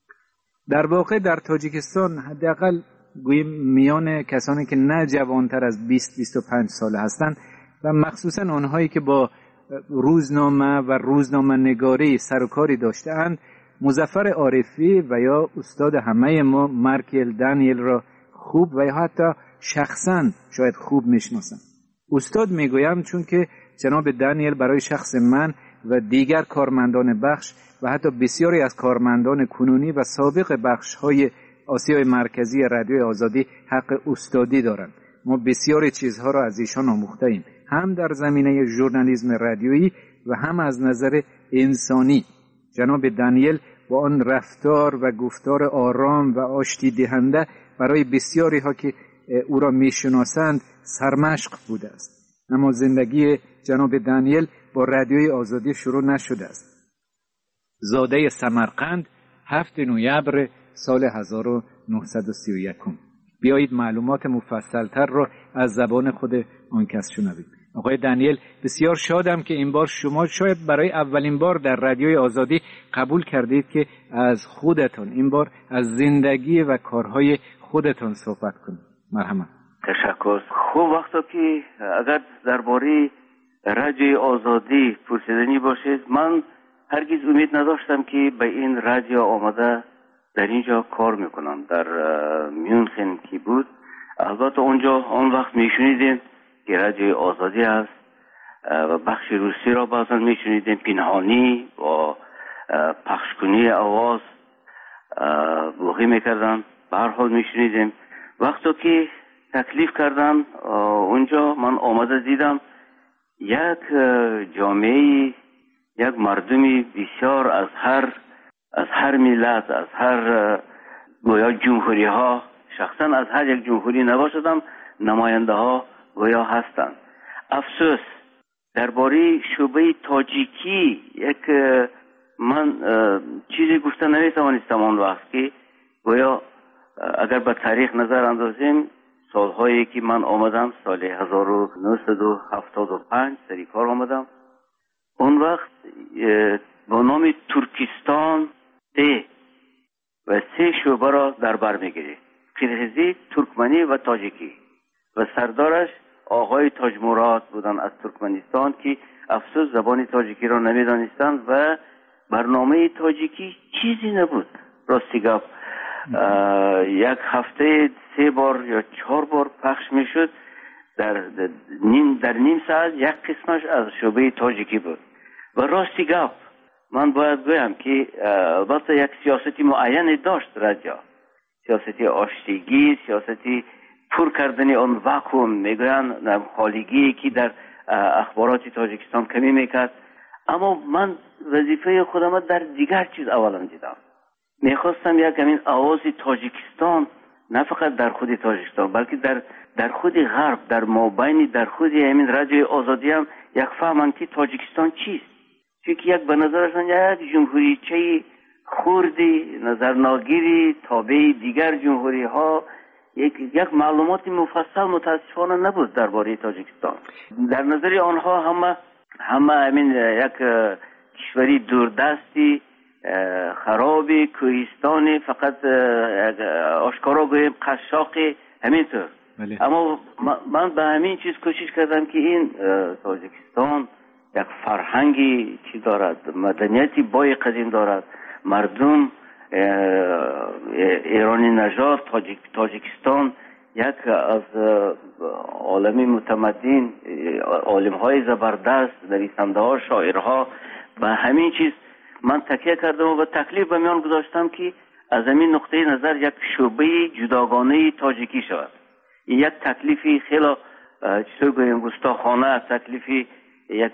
در واقع در تاجیکستان حداقل گوییم میان کسانی که نه جوانتر از بیست بیست و پنج ساله هستند و مخصوصا آنهایی که با روزنامه و روزنامه نگاری سر و کاری داشته‌اند مظفر عارفی و یا استاد همه ما مارکیل دانیل را خوب و یا حتی شخصا شاید خوب میشناسند. استاد میگویم چون که جناب دانیل برای شخص من و دیگر کارمندان بخش و حتی بسیاری از کارمندان کنونی و سابق بخش‌های آسیای مرکزی رادیوی آزادی حق استادی دارند. ما بسیاری چیزها را از ایشان آموخته‌ایم، هم در زمینه ژورنالیسم رادیویی و هم از نظر انسانی. جناب دانیل با آن رفتار و گفتار آرام و آشتی دهنده برای بسیاری ها که او را میشناسند سرمشق بوده است. اما زندگی جناب دانیل با رادیوی آزادی شروع نشده است. زاده سمرقند هفت نوامبر سال هزار و نهصد و سی و یک. بیایید معلومات مفصلتر را از زبان خود آن کس شنویم. آقای دانیل، بسیار شادم که این بار شما شاید برای اولین بار در رادیوی آزادی قبول کردید که از خودتان این بار از زندگی و کارهای خودتان صحبت کنید. مرحبا. تشکر. خوب وقتا که اگر درباره رادیوی آزادی پرسیدنی باشید، من هرگز امید نداشتم که به این رادیو آمده در اینجا کار میکنم. در میونخن که بود، البته اونجا آن وقت میشنیدیم که رادیوی آزادی است و بخش روسی را بعضا میشنیدیم پنهانی و پخشکنی آواز بلوغی میکردن. به هر حال میشنیدیم. وقتی که تکلیف کردن اونجا، من آمده دیدم یک جامعه، یک مردمی بسیار از هر از هر ملت، از هر گویا جمهوری ها، شخصا از هر یک جمهوری نباشدم، نماینده ها گویا هستند. افسوس درباره شعبه تاجیکی یک من چیزی گفته نمیتوانستم آن وقت که گویا اگر به تاریخ نظر اندازیم، سالهایی که من آمدم سال هزار و نهصد و هفتاد و پنج سری کار آمدم، اون وقت با نام ترکستان سه و سه شعبه را در بر میگیره: قرغیزی، ترکمنی و تاجیکی، و سردارش آقای تاج مراد بودن از ترکمنستان که افسوس زبان تاجیکی را نمیدانستند و برنامه تاجیکی چیزی نبود. راستی گپ یک هفته سه بار یا چهار بار پخش میشد. در نیم در نیم ساعت یک قسمش از شعبه تاجیکی بود. و راستی گپ من باید بگم که البته یک سیاستی معین داشت رادیو، سیاستی آشتیگی، سیاستی پر کردن آن واکوم، میگوین خالیگی که در اخبارات تاجیکستان کمی میکرد. اما من وظیفه خودم در دیگر چیز اولا دیدم. میخواستم یک همین آواز تاجیکستان نه فقط در خود تاجیکستان بلکه در در خود غرب، در مابین در خود همین رادیوی آزادی هم یک فهمن که تاجیکستان چیست. چون یک به نظرشان یک جمهوریچه خوردی نظرناگیری تابع دیگر جمهوری ها، یک یک معلومات مفصل متاسفانه نبود درباره تاجیکستان. در نظر آنها همه همه همین یک کشوری دوردستی خرابی کوهستانی، فقط آشکارا گوییم قشاقی همینطور. اما من به همین چیز کوشش کردم که این تاجیکستان یک فرهنگی چی دارد، مدنیتی بای قدیم دارد، مردم ایرانی نژاد تاجیک تاجیکستان یک از عالمی متمدن، عالم های زبردست، نویسنده ها، شاعرها، به همین چیز من تکیه کردم و تکلیف به میان گذاشتم که از همین نقطه نظر یک شعبه جداگانه تاجیکی شود. این یک تکلیفی خیلی چطور گویم گستاخانه، تکلیفی یک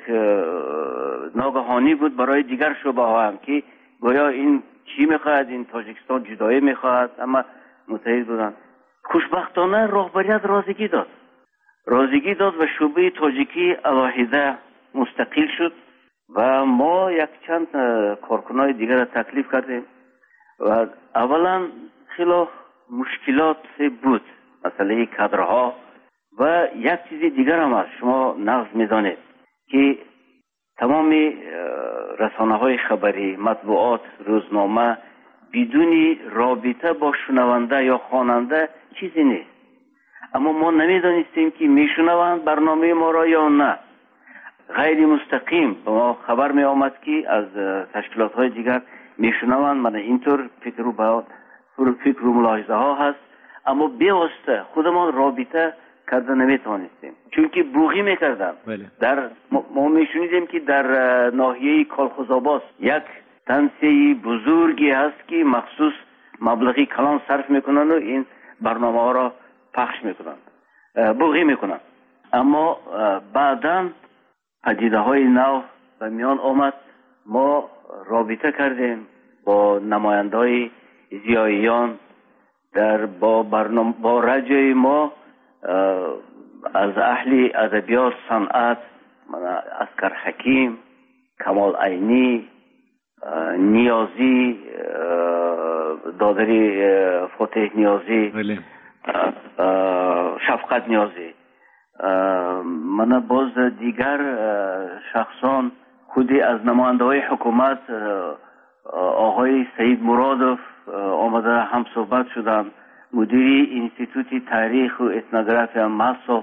ناگهانی بود برای دیگر شعبه ها هم که گویا این چی میخواهد، این تاجیکستان جدایی میخواهد، اما متحد بودن. خوشبختانه رهبریت رازیگی داد رازیگی داد و شعبه تاجیکی علاهیده مستقل شد و ما یک چند کارکنای دیگر را تکلیف کردیم و اولا خیلی مشکلات بود، مسئله کادرها و یک چیز دیگر هم هست. شما نقض میدانید که تمام رسانه های خبری، مطبوعات، روزنامه بدون رابطه با شنونده یا خواننده چیزی نیست. اما ما نمیدانستیم که میشنوند برنامه ما را یا نه. غیر مستقیم به ما خبر می آمد که از تشکیلات های دیگر میشنوند. من اینطور فکر و با فکر و ملاحظه ها هست، اما بیواسطه خودمان رابطه کرده نمیتونستیم، چون که بوغی میکردن. در ما میشنیدیم که در ناحیه کالخوزآباد یک تنسیه بزرگی هست که مخصوص مبلغی کلان صرف میکنن و این برنامه ها را پخش میکنن، بوغی میکنن. اما بعداً پدیده های نو به میان آمد. ما رابطه کردیم با نماینده های زیاییان در با برنامه با رادیوی ما از اهل ادبیات، صنعت، اسکر حکیم، کمال عینی، نیازی، دادری فتح نیازی، شفقت نیازی، من باز دیگر شخصان خودی از نماینده های حکومت آقای سید مرادوف آمده هم صحبت شدن، مدیری انستیتوت تاریخ و اتنوگرافی مصرف،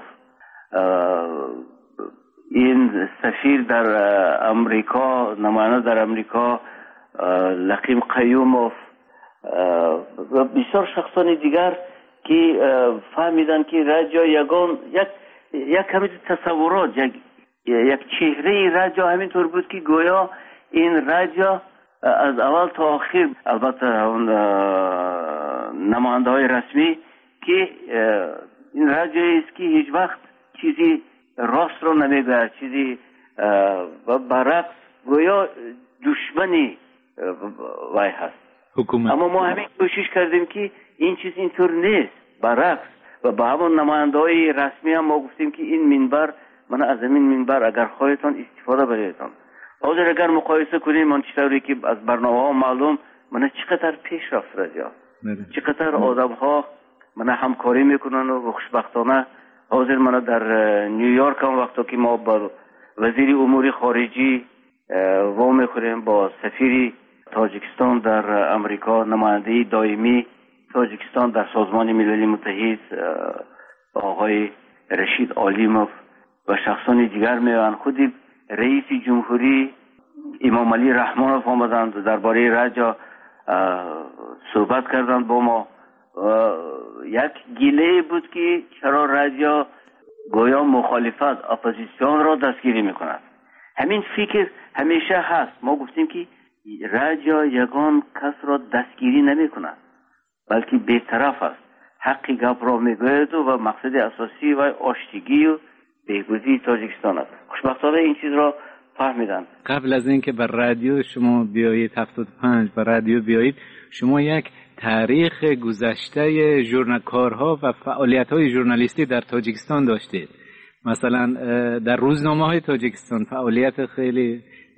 این سفیر در امریکا، نماینده در امریکا لقیم قیوموف و بسیار شخصان دیگر که فهمیدن که رادیو یگان یک یک کمی تصورات، یک یک چهره رادیو همینطور بود که گویا این رادیو از اول تا آخر، البته اون نماینده های رسمی، که این رادیویی است که هیچ وقت چیزی راست رو نمیگه، چیزی و برعکس گویا دشمنی وای هست حکومت. اما ما همین کوشش کردیم که این چیز اینطور نیست، برعکس. و با همون نماینده های رسمی هم ما گفتیم که این منبر، من از این منبر اگر خواهیتان استفاده بریدتان، حاضر اگر مقایسه کنیم من چطوری که از برنامه ها معلوم من چقدر پیش رفت رادیو، چقدر آدم ها من همکاری میکنن و خوشبختانه حاضر من در نیویورک هم وقتا که ما با وزیر امور خارجی وا میکنیم، با سفیر تاجیکستان در امریکا، نماینده دائمی تاجیکستان در سازمان ملل متحد آقای رشید عالیموف و شخصان دیگر میان، خودی رئیس جمهوری امام علی رحمانوف آمدند درباره رجا صحبت کردند با ما. یک گیله بود که چرا رجا گویا مخالفت اپوزیسیون را دستگیری میکند. همین فکر همیشه هست. ما گفتیم که رجا یگان کس را دستگیری نمیکند بلکه بی‌طرف است، حق گپ را میگوید و مقصد اساسی و آشتگی و بهبودی تاجیکستان است. خوشبختانه این چیز را فهمیدن. قبل از اینکه بر رادیو شما بیایید هفتاد و پنج بر رادیو بیایید، شما یک تاریخ گذشته ژورنالکارها و فعالیت‌های ژورنالیستی در تاجیکستان داشتید. مثلا در روزنامه‌های تاجیکستان فعالیت خیلی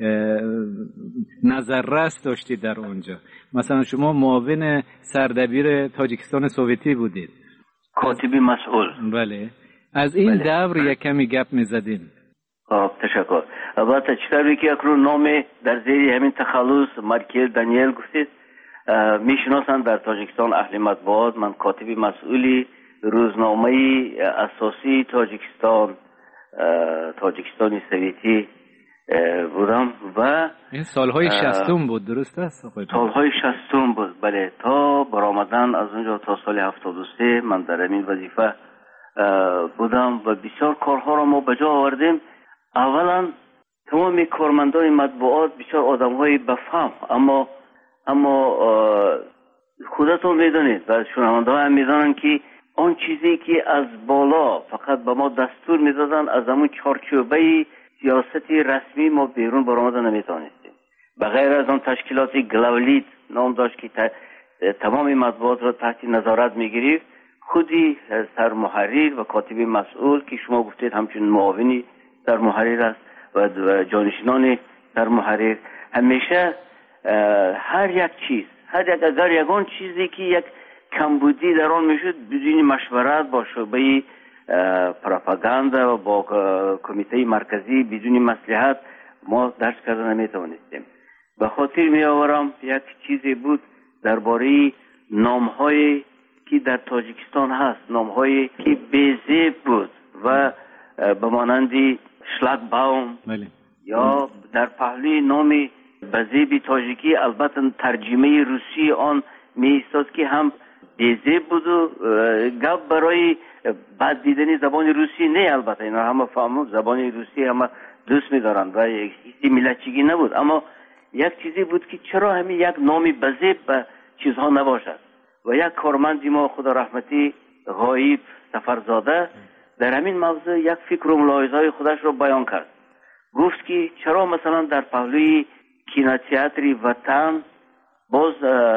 نظررس داشتید در اونجا. مثلا شما معاون سردبیر تاجیکستان سوویتی بودید، کاتبی مسئول. بله، از این بله. دور یک کمی گپ می‌زدین. آه تشکر. البته چطوری که اکنون نام در زیر همین تخلص مارکل دانیل گفتید میشناسند در تاجیکستان اهل مطبوعات. من کاتبی مسئولی روزنامه اساسی تاجیکستان تاجیکستان سوویتی بودم و این سالهای شصتم بود، درست است؟ سالهای شصتم بود، بله. تا برآمدن از اونجا تا سال هفتاد و سه من در این وظیفه بودم و بسیار کارها را ما به جا آوردیم. اولا تمام کارمندان مطبوعات بسیار آدم‌های بفهم، اما اما خودتون میدونید و شنونده‌ها هم میدونن که آن چیزی که از بالا فقط به ما دستور میدادن از همون چارچوبه سیاستی رسمی ما بیرون برآمدن نمیتونستیم. به غیر از آن تشکیلات گلولیت نام داشت که تمام مطبوعات را تحت نظارت میگیرید، خودی سرمحرر و کاتب مسئول که شما گفتید همچنین معاونی سرمحرر است و جانشینان سرمحرر همیشه هر یک چیز هر یک اگر یگان چیزی که یک کمبودی در آن میشد بدون مشورت با شعبه پروپاگاندا و با کمیته مرکزی بدون مصلحت ما درس کردن نمیتوانستیم. به خاطر می آورم یک چیزی بود درباره نام‌هایی که در تاجیکستان هست، نام‌هایی که بی‌زیب بود و به مانند شلاگباوم یا در پهلوی نام بزیب تاجیکی البته ترجمه روسی آن می ایستاد که هم بی‌زیب بود و گپ برای بعد دیدن زبان روسی نه. البته اینا همه فهمون زبان روسی همه دوست می‌دارند و هیچ ملتچگی نبود، اما یک چیزی بود که چرا همین یک نامی بزیب به چیزها نباشد. و یک کارمندی ما خدا رحمتی غایب سفرزاده در همین موضوع یک فکر و ملاحظه‌های خودش رو بیان کرد. گفت که چرا مثلا در پهلوی کینوتئاتر وطن باز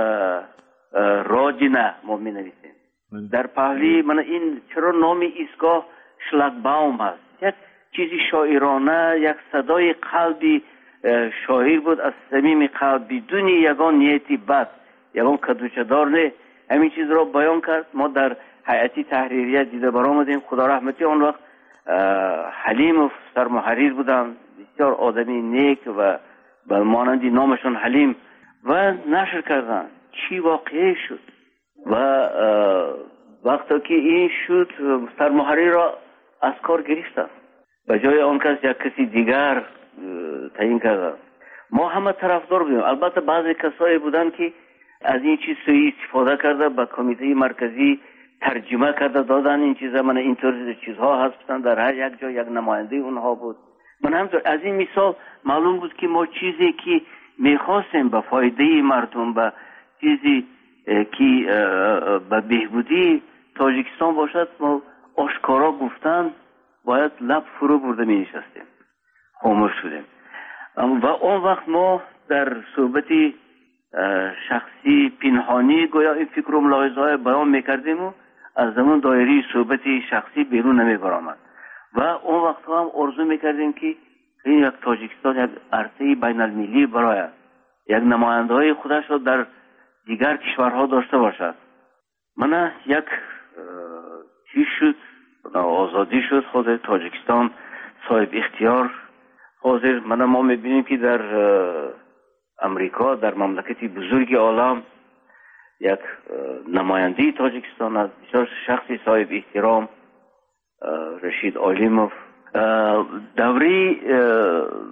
راجنه ما می نویسیم، در پهلوی من این چرا نام ایستگاه شلاگباوم هست. یک چیزی شاعرانه، یک صدای قلبی شاعر بود از صمیم قلب بدون یگان نیتی بد، یگان کدوچدار نه. همین چیز را بیان کرد. ما در هیئتی تحریریه دیده برآمدیم. خدا رحمتی آن وقت حلیم و سرمحرر بودن، بسیار آدمی نیک و به مانندی نامشون حلیم و نشر کردن. چی واقعی شد و وقتی که این شد سرمحرر را از کار گرفتن، به جای آن کس یک کسی دیگر تعیین کردن. ما همه طرفدار بودیم. البته بعضی کسایی بودن که از این چیز سوی استفاده کرده به کمیته مرکزی ترجمه کرده دادن این چیزا. من اینطور چیزها هستن در هر یک جا یک نماینده اونها بود. من همطور از این مثال معلوم بود که ما چیزی که میخواستیم به فایده مردم، به چیزی که به بهبودی تاجیکستان باشد، ما آشکارا گفتن باید لب فرو برده می نشستیم، خاموش شدیم. و اون وقت ما در صحبتی شخصی پنهانی گویا این فکر و ملاحظه های بیان میکردیم و از زمان دایره صحبتی شخصی بیرون نمی برآمد. و اون وقت هم آرزو میکردیم که این یک تاجیکستان یک عرصه بین المللی برای یک نماینده های خودش را در دیگر کشورها داشته باشد. من یک چیز شد، آزادی شد، خود تاجیکستان صاحب اختیار حاضر. من ما میبینیم که در امریکا، در مملکتی بزرگ عالم، یک نماینده تاجیکستان است، بسیار شخصی صاحب احترام، رشید آلیموف. دوری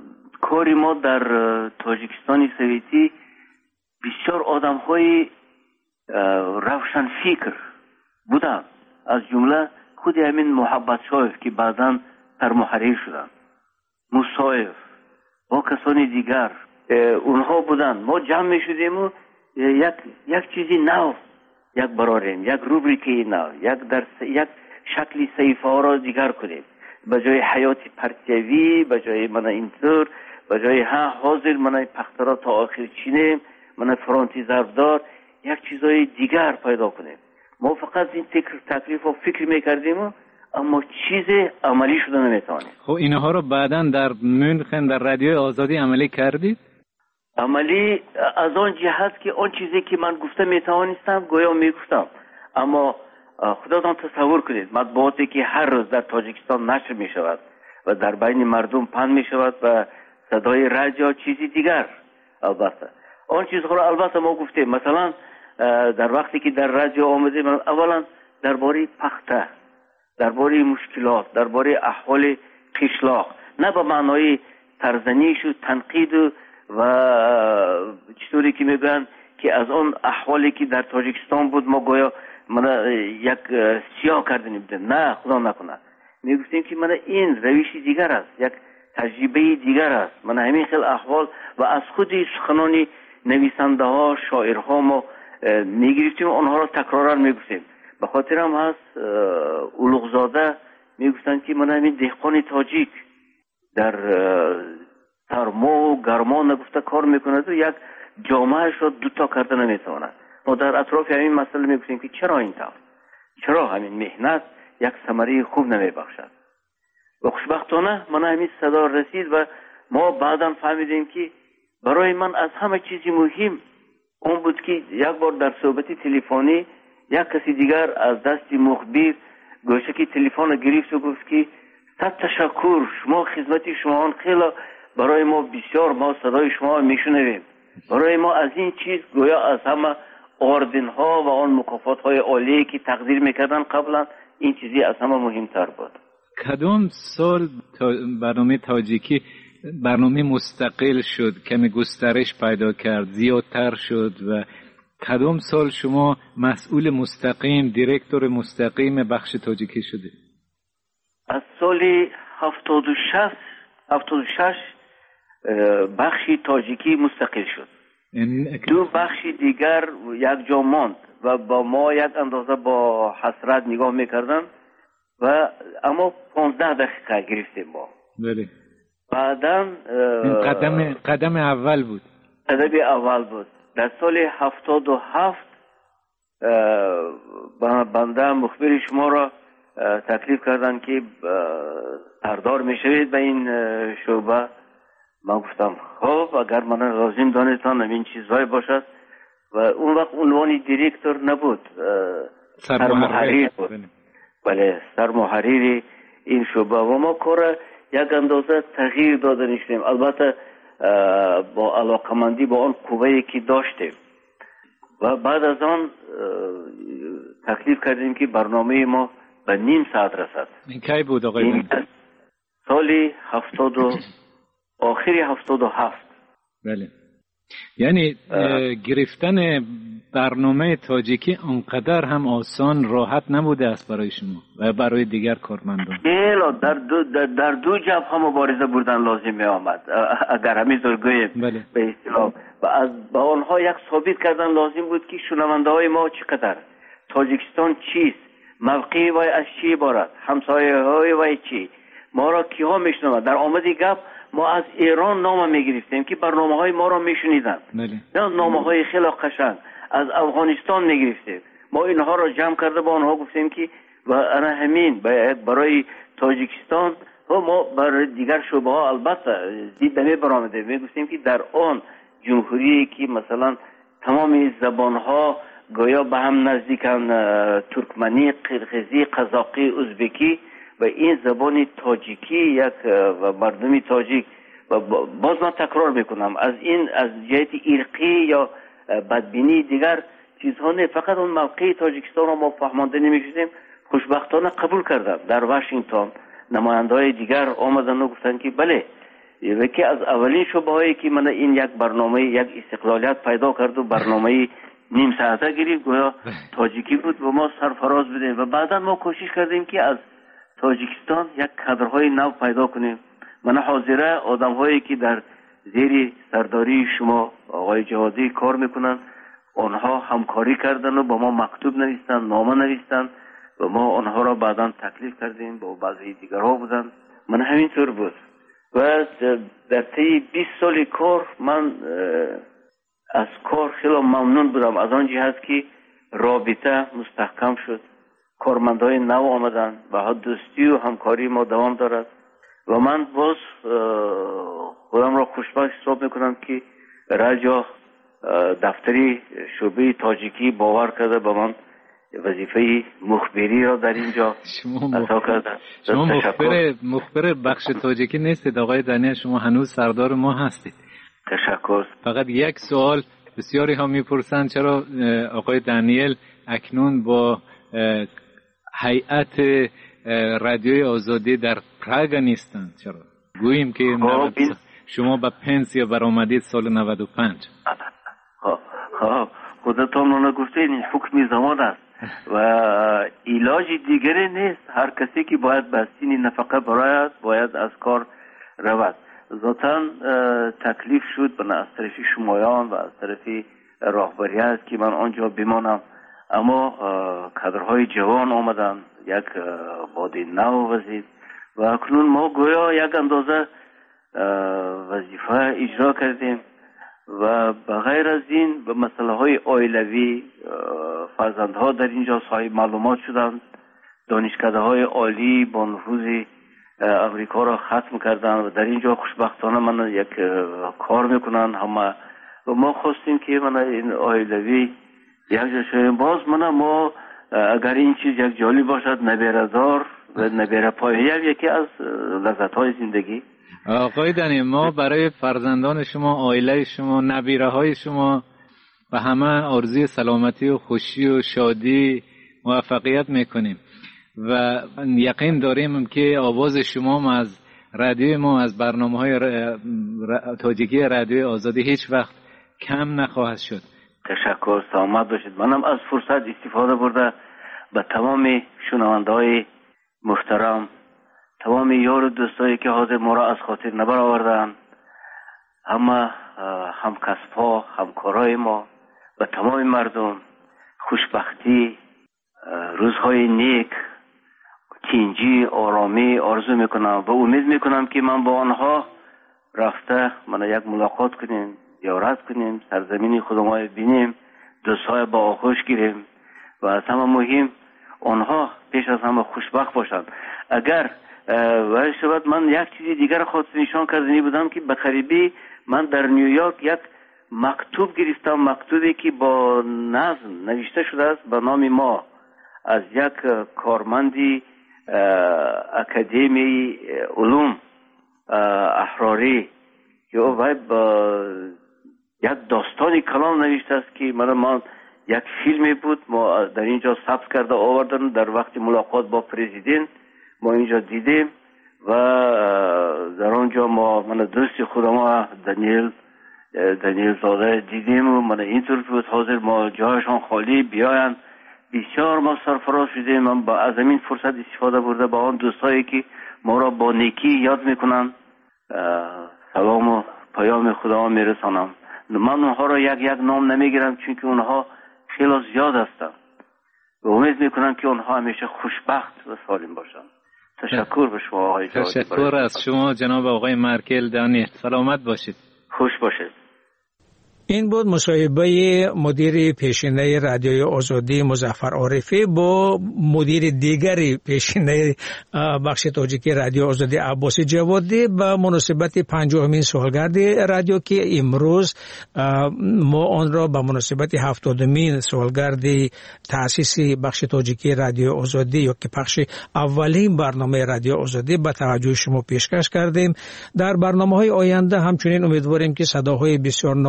کاری ما در تاجیکستان سویتی بسیار آدم های روشن فکر بودن، از جمله خود همین محبت شایف که بعداً در محریر شدن، مصایف و کسانی دیگر اونها بودن. ما جمع می شدیم و یک یک چیزی نو یک براریم، یک روبریکی نو، یک در یک شکلی صحیفه ها را دیگر کنیم، به جای حیات پرتیوی، به جای من اینطور، به جای ها حاضر من پخترا تا آخر چینیم، من فرانتی ضربدار، یک چیزای دیگر پیدا کنیم. ما فقط این فکر تکلیف و فکر میکردیم اما چیز عملی شده نمیتوانیم. خب اینها رو بعداً در مونخن در رادیو آزادی عملی کردید؟ عملی از آن جهت که آن چیزی که من گفته میتوانستم گویا میگفتم، اما خداتان تصور کنید مطبوعاتی که هر روز در تاجیکستان نشر میشود و در بین مردم پخش میشود و صدای رادیو چیزی دیگر، البته آن چیزها رو البته ما گفتیم. مثلا در وقتی که در رادیو آمدیم اولا درباره پخته، درباره مشکلات، درباره احوال قشلاق، نه به معنای ترزنیش و تنقید و چطوری که میگن که از آن احوالی که در تاجیکستان بود ما گویا من یک سیاه کردنیم بده، نه خدا نکنه. میگفتیم که من این روشی دیگر است، یک تجربه دیگر است. من همین خیلی احوال و از خود سخنانی نویسنده ها شاعرها ما میگرفتیم، آنها را تکرارا میگفتیم. به خاطر هم هست اولوغزاده میگفتن که من همین دهقان تاجیک در سرما و گرما نگفته کار میکنه و یک جامعهش را دوتا کرده نمیتونه. ما در اطراف همین مسئله میگفتیم که چرا این طور، چرا همین مهنت یک ثمره خوب نمیبخشد. و خوشبختانه من همین صدا رسید و ما بعدا فهمیدیم که برای من از همه چیزی مهم اون بود که یک بار در صحبت تلفنی یک کسی دیگر از دست مخبر گوشه که تلفن گرفت و گفت که صد تشکر، شما خدمت شما خیلی برای ما بسیار، ما صدای شما میشنویم. برای ما از این چیز گویا از همه آردن ها و آن مکافات های عالی که تقدیر میکردن قبلا این چیزی از همه مهمتر بود. کدام سال برنامه تاجیکی برنامه مستقل شد، کمی گسترش پیدا کرد، زیادتر شد و کدام سال شما مسئول مستقیم، دیرکتور مستقیم بخش تاجیکی شده؟ از سال هفتاد و شش هفتاد و شش بخشی تاجیکی مستقل شد. دو بخشی دیگر یک جا ماند و با ما یک اندازه با حسرت نگاه میکردن و اما پانزده دقیقه گرفتیم ما. بله. بعداً قدم قدم اول بود. قدم اول بود. در سال هفتاد و هفت بنده مخبر شما را تکلیف کردن که سردار میشوید به این شعبه. من گفتم خب اگر من لازم دانستان این چیزهای باشد و اون وقت عنوان دیرکتور نبود، سرمحریر بود. بله، سرمحریر این شعبه و ما کار یک اندازه تغییر داده نشدیم، البته با علاقمندی با آن قوه‌ای که داشتیم و بعد از آن تکلیف کردیم که برنامه ما به نیم ساعت رسد. این کی بود آقای؟ سالی هفتاد و آخری هفتاد و هفت. بله. یعنی گرفتن برنامه تاجیکی انقدر هم آسان راحت نبوده است برای شما و برای دیگر کارمندان. بله، در دو در, در دو جبهه مبارزه بردن لازم می آمد اگر همینطور گوییم. بله. به اصطلاح و از با آنها یک ثابت کردن لازم بود که شنونده های ما چقدر، تاجیکستان چیست، موقعی وای از چی عبارت، همسایه های وای چی، ما را کیها میشنوند. در آمدی گپ ما از ایران نام میگرفتیم که برنامه های ما را میشنیدند. بله. نه نامه های خیلی قشنگ از افغانستان میگرفتیم. ما اینها را جمع کرده با آنها گفتیم که و انا همین برای تاجیکستان و ما برای دیگر شعبه ها البته دید نمی برآمده. میگفتیم که در آن جمهوری که مثلا تمام زبان ها گویا به هم نزدیکن، ترکمنی، قرقیزی، قزاقی، ازبکی و این زبان تاجیکی یک و مردمی تاجیک و باز من تکرار میکنم از این از جهت ارقی یا بدبینی دیگر چیزها نه، فقط اون موقع تاجیکستان رو ما فهمانده نمیشدیم. خوشبختانه قبول کردم. در واشنگتن نماینده‌های دیگر آمدن و گفتن که بله یکی از اولین شبه هایی که من این یک برنامه یک استقلالیت پیدا کرد و برنامه نیم ساعته گرفت گویا تاجیکی بود و ما سرفراز بدیم و بعدا ما کوشش کردیم که از تاجیکستان یک کادرهای نو پیدا کنیم. من حاضره آدم هایی که در زیر سرداری شما آقای جوادی کار میکنن آنها همکاری کردن و با ما مکتوب نوشتن، نامه نوشتن و ما آنها را بعدا تکلیف کردیم با بعضی دیگرها بودن. من همینطور بود و در طی بیست سال کار من از کار خیلی ممنون بودم از آن جهت که رابطه مستحکم شد، کارمندای نو آمدن و دوستی و همکاری ما دوام دارد و من باز خودم را خوشبخت حساب میکنم که رجا دفتری شعبه تاجیکی باور کرده به من وظیفه مخبری را در اینجا ادا کرده. شما مخبر مخبر بخش تاجیکی نیستید آقای دانیل، شما هنوز سردار ما هستید. تشکر. فقط یک سوال بسیاری ها میپرسند چرا آقای دانیل اکنون با هیئت رادیوی آزادی در پراگ نیستند؟ چرا گوییم که شما به پنسیا برآمدید سال نود و پنج. خودتان اون گفته این حکم زمان است و علاج دیگری نیست. هر کسی که باید به سین نفقه برآید باید از کار رود. ذاتاً تکلیف شد به از طرف شمایان و از طرف راهبریت که من آنجا بمانم، اما کادرهای جوان آمدن، یک باد نو وزید و اکنون ما گویا یک اندازه وظیفه اجرا کردیم و بغیر از این به مسئله های عائلوی فرزندها در اینجا صاحب معلومات شدند، دانشکده های عالی با نفوذ امریکا را ختم کردن و در اینجا خوشبختانه من یک کار میکنن همه و ما خواستیم که من این عائلوی یک جا شویم. باز من ما اگر این چیز یک جالب باشد نبیردار و نبیر پایه یکی از لذت های زندگی. آقای دنی، ما برای فرزندان شما، عائله شما، نبیره های شما و همه آرزوی سلامتی و خوشی و شادی موفقیت میکنیم و یقین داریم که آواز شما از رادیوی ما، از برنامه های تاجیکی رادیوی آزادی هیچ وقت کم نخواهد شد. تشکر، سلامت باشید. منم از فرصت استفاده برده به تمام شنونده های محترم، تمام یار و دوستایی که حاضر ما را از خاطر نبر آوردن، همه همکسب ها، همکارای ما و تمام مردم خوشبختی، روزهای نیک، تینجی، آرامی آرزو میکنم و امید میکنم که من با آنها رفته من یک ملاقات کنیم، زیارت کنیم، سرزمین خودمان بینیم، دوستای با آغوش گیریم و از همه مهم آنها پیش از همه خوشبخت باشند. اگر و شاید من یک چیزی دیگر خواست نشان کردنی بودم که به قریبی من در نیویورک یک مکتوب گرفتم، مکتوبی که با نظم نوشته شده است به نام ما از یک کارمندی اکادمی علوم احراری که او با یک داستانی کلام نوشته است که من من یک فیلمی بود ما در اینجا ثبت کرده آوردن. در وقت ملاقات با پرزیدنت ما اینجا دیدیم و در آنجا ما من دوست خودم دانیل دانیل زاده دیدیم و من اینطور بود حاضر ما جایشان خالی بیاین. بسیار ما سرفراز شدیم. من با از این فرصت استفاده برده با آن دوستایی که ما را با نیکی یاد میکنن سلام و پیام خدا میرسانم. من اونها را یک یک نام نمیگیرم چون که اونها خیلی زیاد هستن و امید میکنم که اونها همیشه خوشبخت و سالم باشن. تشکر به شما آقای جوادی. تشکر از شما جناب آقای مارکل دانیل. سلامت باشید. خوش باشید. این بود مصاحبه مدیر پیشینه رادیوی آزادی مظفر عارفی با مدیر دیگری پیشینه بخش تاجیکی رادیو آزادی عباس جوادی به مناسبت پنجاهمین سالگرد رادیو که امروز ما آن را به مناسبت هفتادمین سالگرد تأسیس بخش تاجیکی رادیو آزادی یا که پخش اولین برنامه رادیو آزادی به توجه شما پیشکش کردیم. در برنامه‌های آینده همچنین امیدواریم که صداهای بسیار نادر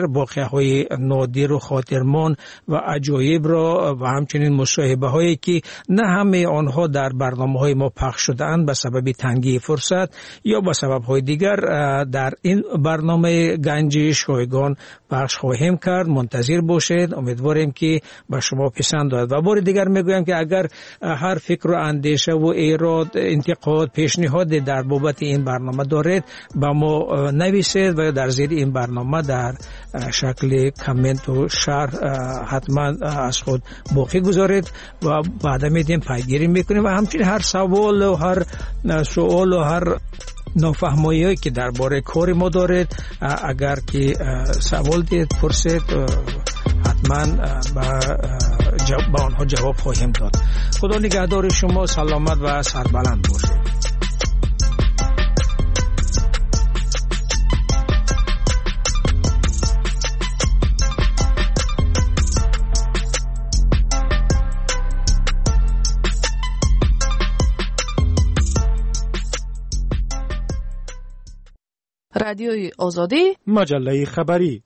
واقعه‌های نادر و خاطرمان و عجایب را و همچنین مصاحبه هایی که نه همه آنها در برنامه های ما پخش شده‌اند به سبب تنگی فرصت یا به سبب های دیگر در این برنامه گنجش شایگان پخش خواهیم کرد. منتظر باشید، امیدواریم که به شما پسند آید. و بار دیگر میگویم که اگر هر فکر و اندیشه و ایراد، انتقاد، پیشنهاد در بابت این برنامه دارید با ما نویسید و در زیر این برنامه در شکل کامنت و شرح حتما از خود باقی گذارید و بعد میدیم پیگیری میکنیم و همچنین هر سوال و هر سوال و هر نافهمایی که درباره کار ما دارید اگر که سوال دید پرسید حتما با آنها جواب خواهیم داد. خدا نگهدار شما، سلامت و سربلند باشید. رادیوی آزادی، مجله خبری.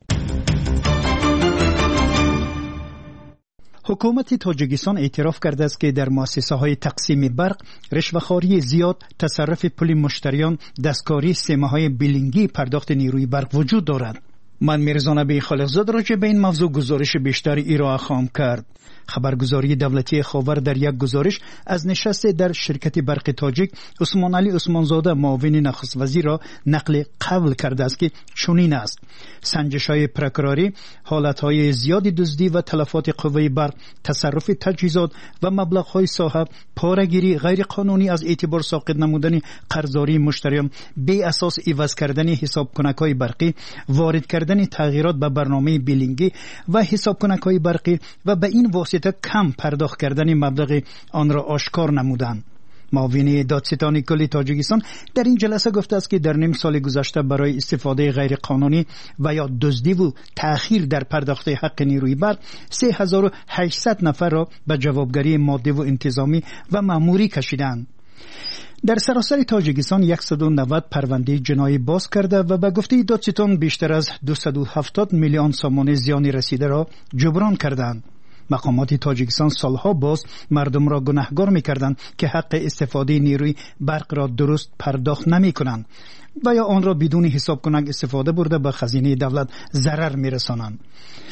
حکومت تاجیکستان اعتراف کرده است که در مؤسسه‌های تقسیم برق رشوه‌خواری زیاد، تصرف پول مشتریان، دستکاری سیمه‌های بیلینگی پرداخت نیروی برق وجود دارد. من میرزا نبی خالقزاد راجع به این موضوع گزارش بیشتری ارائه خواهم کرد. خبرگزاری دولتی خاور در یک گزارش از نشست در شرکت برق تاجیک عثمان علی عثمانزاده معاون نخست وزیر را نقل قول کرده است که چنین است: سنجش‌های پروکوراری، حالت‌های زیاد دزدی و تلفات قوه برق، تصرف تجهیزات و مبلغ‌های صاحب، پاره‌گیری غیر قانونی از اعتبار ساقط نمودن قرضداری مشتریان، بی اساس عوض کردن حسابکنک‌های برقی، وارد کردن تغییرات به برنامه بیلینگی و حسابکنک‌های برقی و به این واسطه کم پرداخت کردن مبلغ آن را آشکار نمودند. معاون دادستان کلی تاجیکستان در این جلسه گفته است که در نیم سال گذشته برای استفاده غیر قانونی و یا دزدی و تأخیر در پرداخت حق نیروی برق سه هزار و هشتصد نفر را به جوابگری مادی و انتظامی و مأموری کشیدند. در سراسر تاجیکستان صد و نود پرونده جنایی باز کرده و به گفته دادستان بیشتر از دویست و هفتاد میلیون سوم زیان رسیده را جبران کردند. مقامات تاجیکستان سالها باز مردم را گناهکار می‌کردند که حق استفاده نیروی برق را درست پرداخت نمی‌کنند و یا آن را بدون حساب کنک استفاده برده به خزینه دولت ضرر می‌رسانند.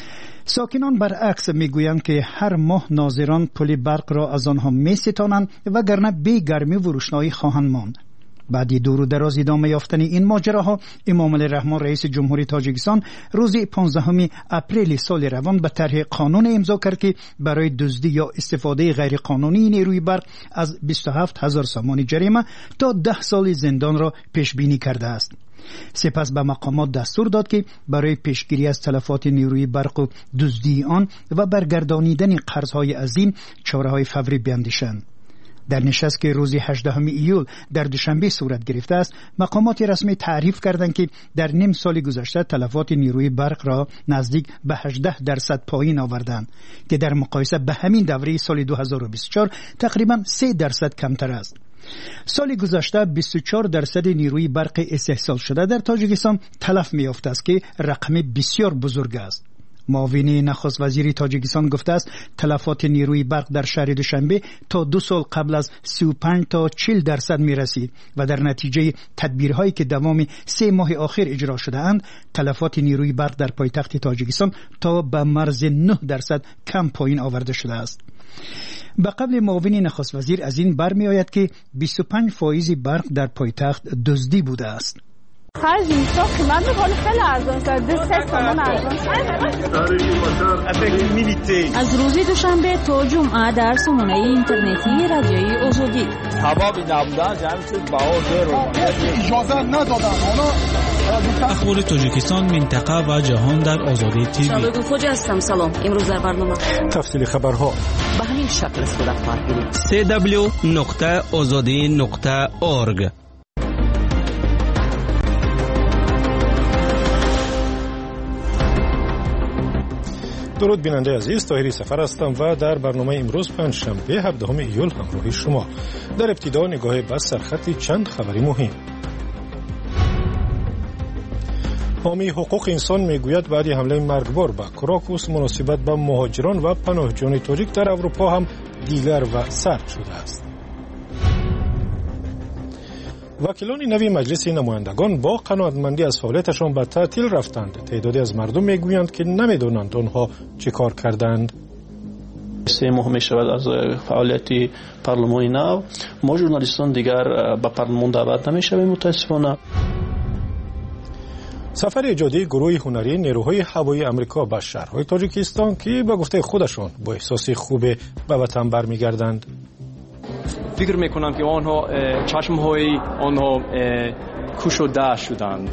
ساکنان برعکس میگویند که هر ماه ناظران پول برق را از آنها می‌ستانند وگرنه بی گرمی و روشنایی خواهند ماند. بعد دور و دراز ادامه یافتن این ماجراها، امام علی رحمان رئیس جمهوری تاجیکستان روز پانزدهم اپریل سال روان به طرح قانون امضا کرد که برای دزدی یا استفاده غیر قانونی نیروی برق از بیست و هفت هزار سوم جریمه تا ده سال زندان را پیش بینی کرده است. سپس به مقامات دستور داد که برای پیشگیری از تلفات نیروی برق و دزدی آن و برگردانیدن قرضهای عظیم چاره‌های فوری بیاندیشند. در نشست که روز هجدهم ایول در دوشنبه صورت گرفته است، مقامات رسمی تعریف کردند که در نیم سال گذشته تلفات نیروی برق را نزدیک به هجده درصد پایین آوردند که در مقایسه به همین دوره سال دو هزار و بیست و چهار تقریبا سه درصد کمتر است. سال گذشته بیست و چهار درصد نیروی برق استحصال شده در تاجیکستان تلف می‌یافته است که رقم بسیار بزرگ است. معاون نخست وزیر تاجیکستان گفته است تلفات نیروی برق در شهر دوشنبه تا دو سال قبل از سی و پنج تا چهل درصد می رسید و در نتیجه تدبیرهایی که دوام سه ماه آخر اجرا شده اند تلفات نیروی برق در پایتخت تاجیکستان تا به مرز نه درصد کم پایین آورده شده است. به قبل معاون نخست وزیر از این برمی آید که بیست و پنج فایز برق در پایتخت دزدی بوده است. خرج اینجا قیمت میکنه خیلی ارزان شد. دو سه تومن ارزان شد. از روز دوشنبه تا جمعه در سامانه اینترنتی رادیوی آزادی. هوا نبودن جمع شد بها زیر اجازه ندادن. اخبار تاجیکستان، منطقه و جهان در آزادی تیوی. شبگو فوجه هستم. سلام. امروز در برنامه تفصیل خبرها به همین شکل است. سی دبلیو نقطه آزادی نقطه اورگ. درود بیننده عزیز، طاهری سفر هستم و در برنامه امروز پنجشنبه هفدهم ایول همراه شما. در ابتدا نگاه به سرخط چند خبری مهم. حامی حقوق انسان میگوید بعد حمله مرگبار به کراکوس مناسبت به مهاجران و پناهجویان تاجیک در اروپا هم دیگر و سرد شده است. وکیلان نوی مجلس نمایندگان با قناعتمندی از فعالیتشان به تعطیل رفتند. تعدادی از مردم میگویند که نمیدونند آنها چه کار کردند. سه ماه می شود از فعالیت پارلمان نو. ما ژورنالیستان دیگر به پارلمان دعوت نمی شویم متاسفانه. سفر ایجادی گروه هنری نیروهای هوایی آمریکا به شهرهای تاجیکستان که به گفته خودشان با احساس خوب به وطن برمیگردند. فکر میکنم که آنها چشمهای آنها کشوده شدند.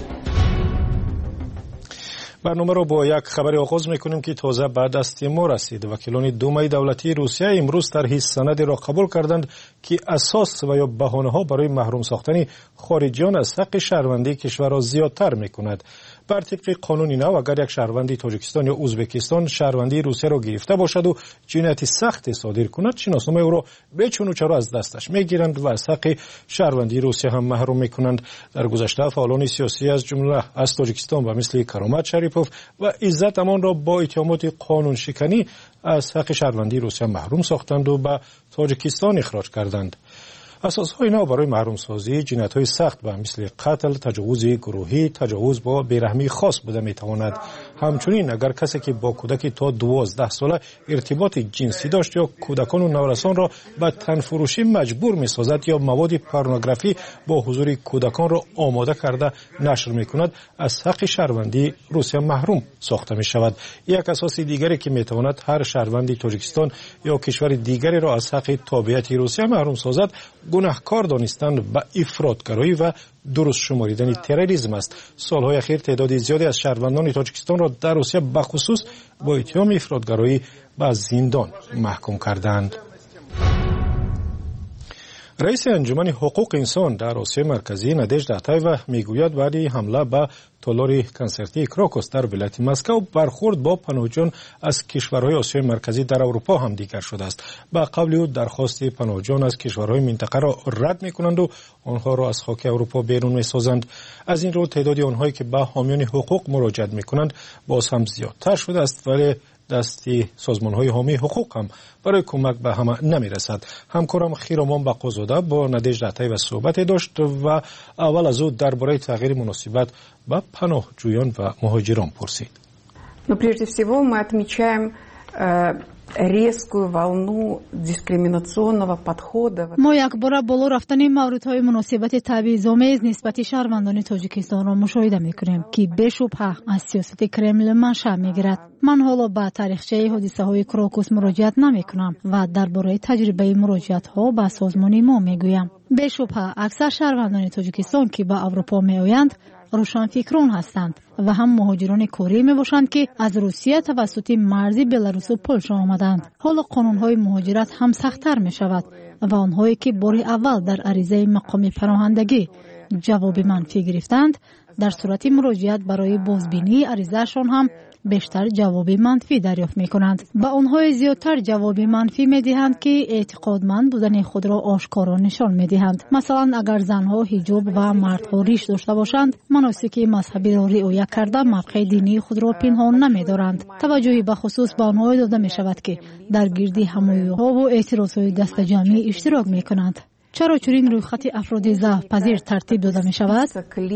برنامه را با یک خبر آغاز میکنیم که تازه بعد دست ما رسید. وکیلان دومای دولتی روسیه امروز طرح سند را قبول کردند که اساس و یا بهانه ها برای محروم ساختن خارجیان از حق شهروندی کشور را زیادتر میکند. بر طبق قانون نو اگر یک شهروندی تاجیکستان یا ازبکستان شهروندی روسیه را گرفته باشد و جنایت سخت صادر کند، شناسنامه او را به چون و چرا از دستش میگیرند و از حق شهروندی روسیه هم محروم میکنند. در گذشته فعالان سیاسی از جمله از تاجیکستان و مثل کرامت شریپوف و عزت امان را با اتهامات قانون شکنی از حق شهروندی روسیه محروم ساختند و به تاجیکستان اخراج کردند. اساسهای نو برای محروم سازی جنایت‌های سخت به مثل قتل، تجاوز گروهی، تجاوز با بیرحمی خاص بوده میتواند. همچنین اگر کسی که با کودکی تا دوازده ساله ارتباط جنسی داشت یا کودکان و نورسان را به تنفروشی مجبور میسازد یا مواد پورنوگرافی با حضور کودکان را آماده کرده نشر میکند، از حق شهروندی روسیه محروم ساخته می شود. یک اساس دیگری که میتواند هر شهروندی تاجیکستان یا کشور دیگری را از حق تابعیت روسیه محروم سازد، گناهکار دانستن به افراطگرایی و درست شماریدن تروریسم است. سالهای اخیر تعداد زیادی از شهروندان تاجیکستان را در روسیه بخصوص با اتهام افراطگرایی به زندان محکوم کردند. رئیس انجمن حقوق انسان در آسیا مرکزی نادژدا اتایوا میگوید بعد حمله به تالار کنسرتی کراکوس در ولایت مسکو برخورد با پناهجویان از کشورهای آسیای مرکزی در اروپا هم دیگر شده است. به قول او درخواست پناهجویان از کشورهای منطقه را رد میکنند و آنها را از خاک اروپا بیرون میسازند. از این رو تعداد آنهایی که به حامیان حقوق مراجعت میکنند باز هم زیادتر شده است، ولی دستی سازمان‌های حامی حقوق هم برای کمک به همه نمی‌رسد. همکارم خیرامان بقازاده با نادژدا اتایوا صحبت داشت و اول از او درباره تغییر مناسبت به پناهجویان و مهاجران پرسید. Но прежде всего мы отмечаем резкую волну дискриминационного подхода. ما یک بار بالا رفتن موردهای مناسبت تبعیض‌آمیز نسبت شهروندان تاجیکستان را مشاهده می‌کنیم که بشبهه از سیاست کرمل منشأ می‌گیرد. من حالا به تاریخچه حادثه‌های کراکوس مراجعت نمی‌کنم و درباره تجربه مراجعت‌ها به سازمان ما می‌گویم. بشبهه اکثر شهروندان تاجیکستان که به اروپا می‌آیند روشنفکران هستند و هم مهاجران کاری می باشند که از روسیه توسط مرز بلاروس و پولشا آمدند. حالا قانون‌های مهاجرت هم سخت‌تر می شود و آنهایی که بار اول در عریضه مقام پناهندگی جواب منفی گرفتند، در صورت مراجعت برای بازبینی عریضه‌شان هم بیشتر جواب منفی دریافت می کنند. با آنهای زیادتر جواب منفی می دهند که اعتقادمند بودن خود را آشکارا نشان می دهند. مثلا اگر زنها حجاب و مردها ریش داشته باشند، مناسک مذهبی را رعایت کرده موقع دینی خود را پنهان نمی دارند. توجهی به خصوص به آنها داده می شود که در گردی همایی‌ها و اعتراضهای دست جمعی اشتراک می کنند. چرا چنین رویخط افراد ضعف پذیر ترتیب داده می شود؟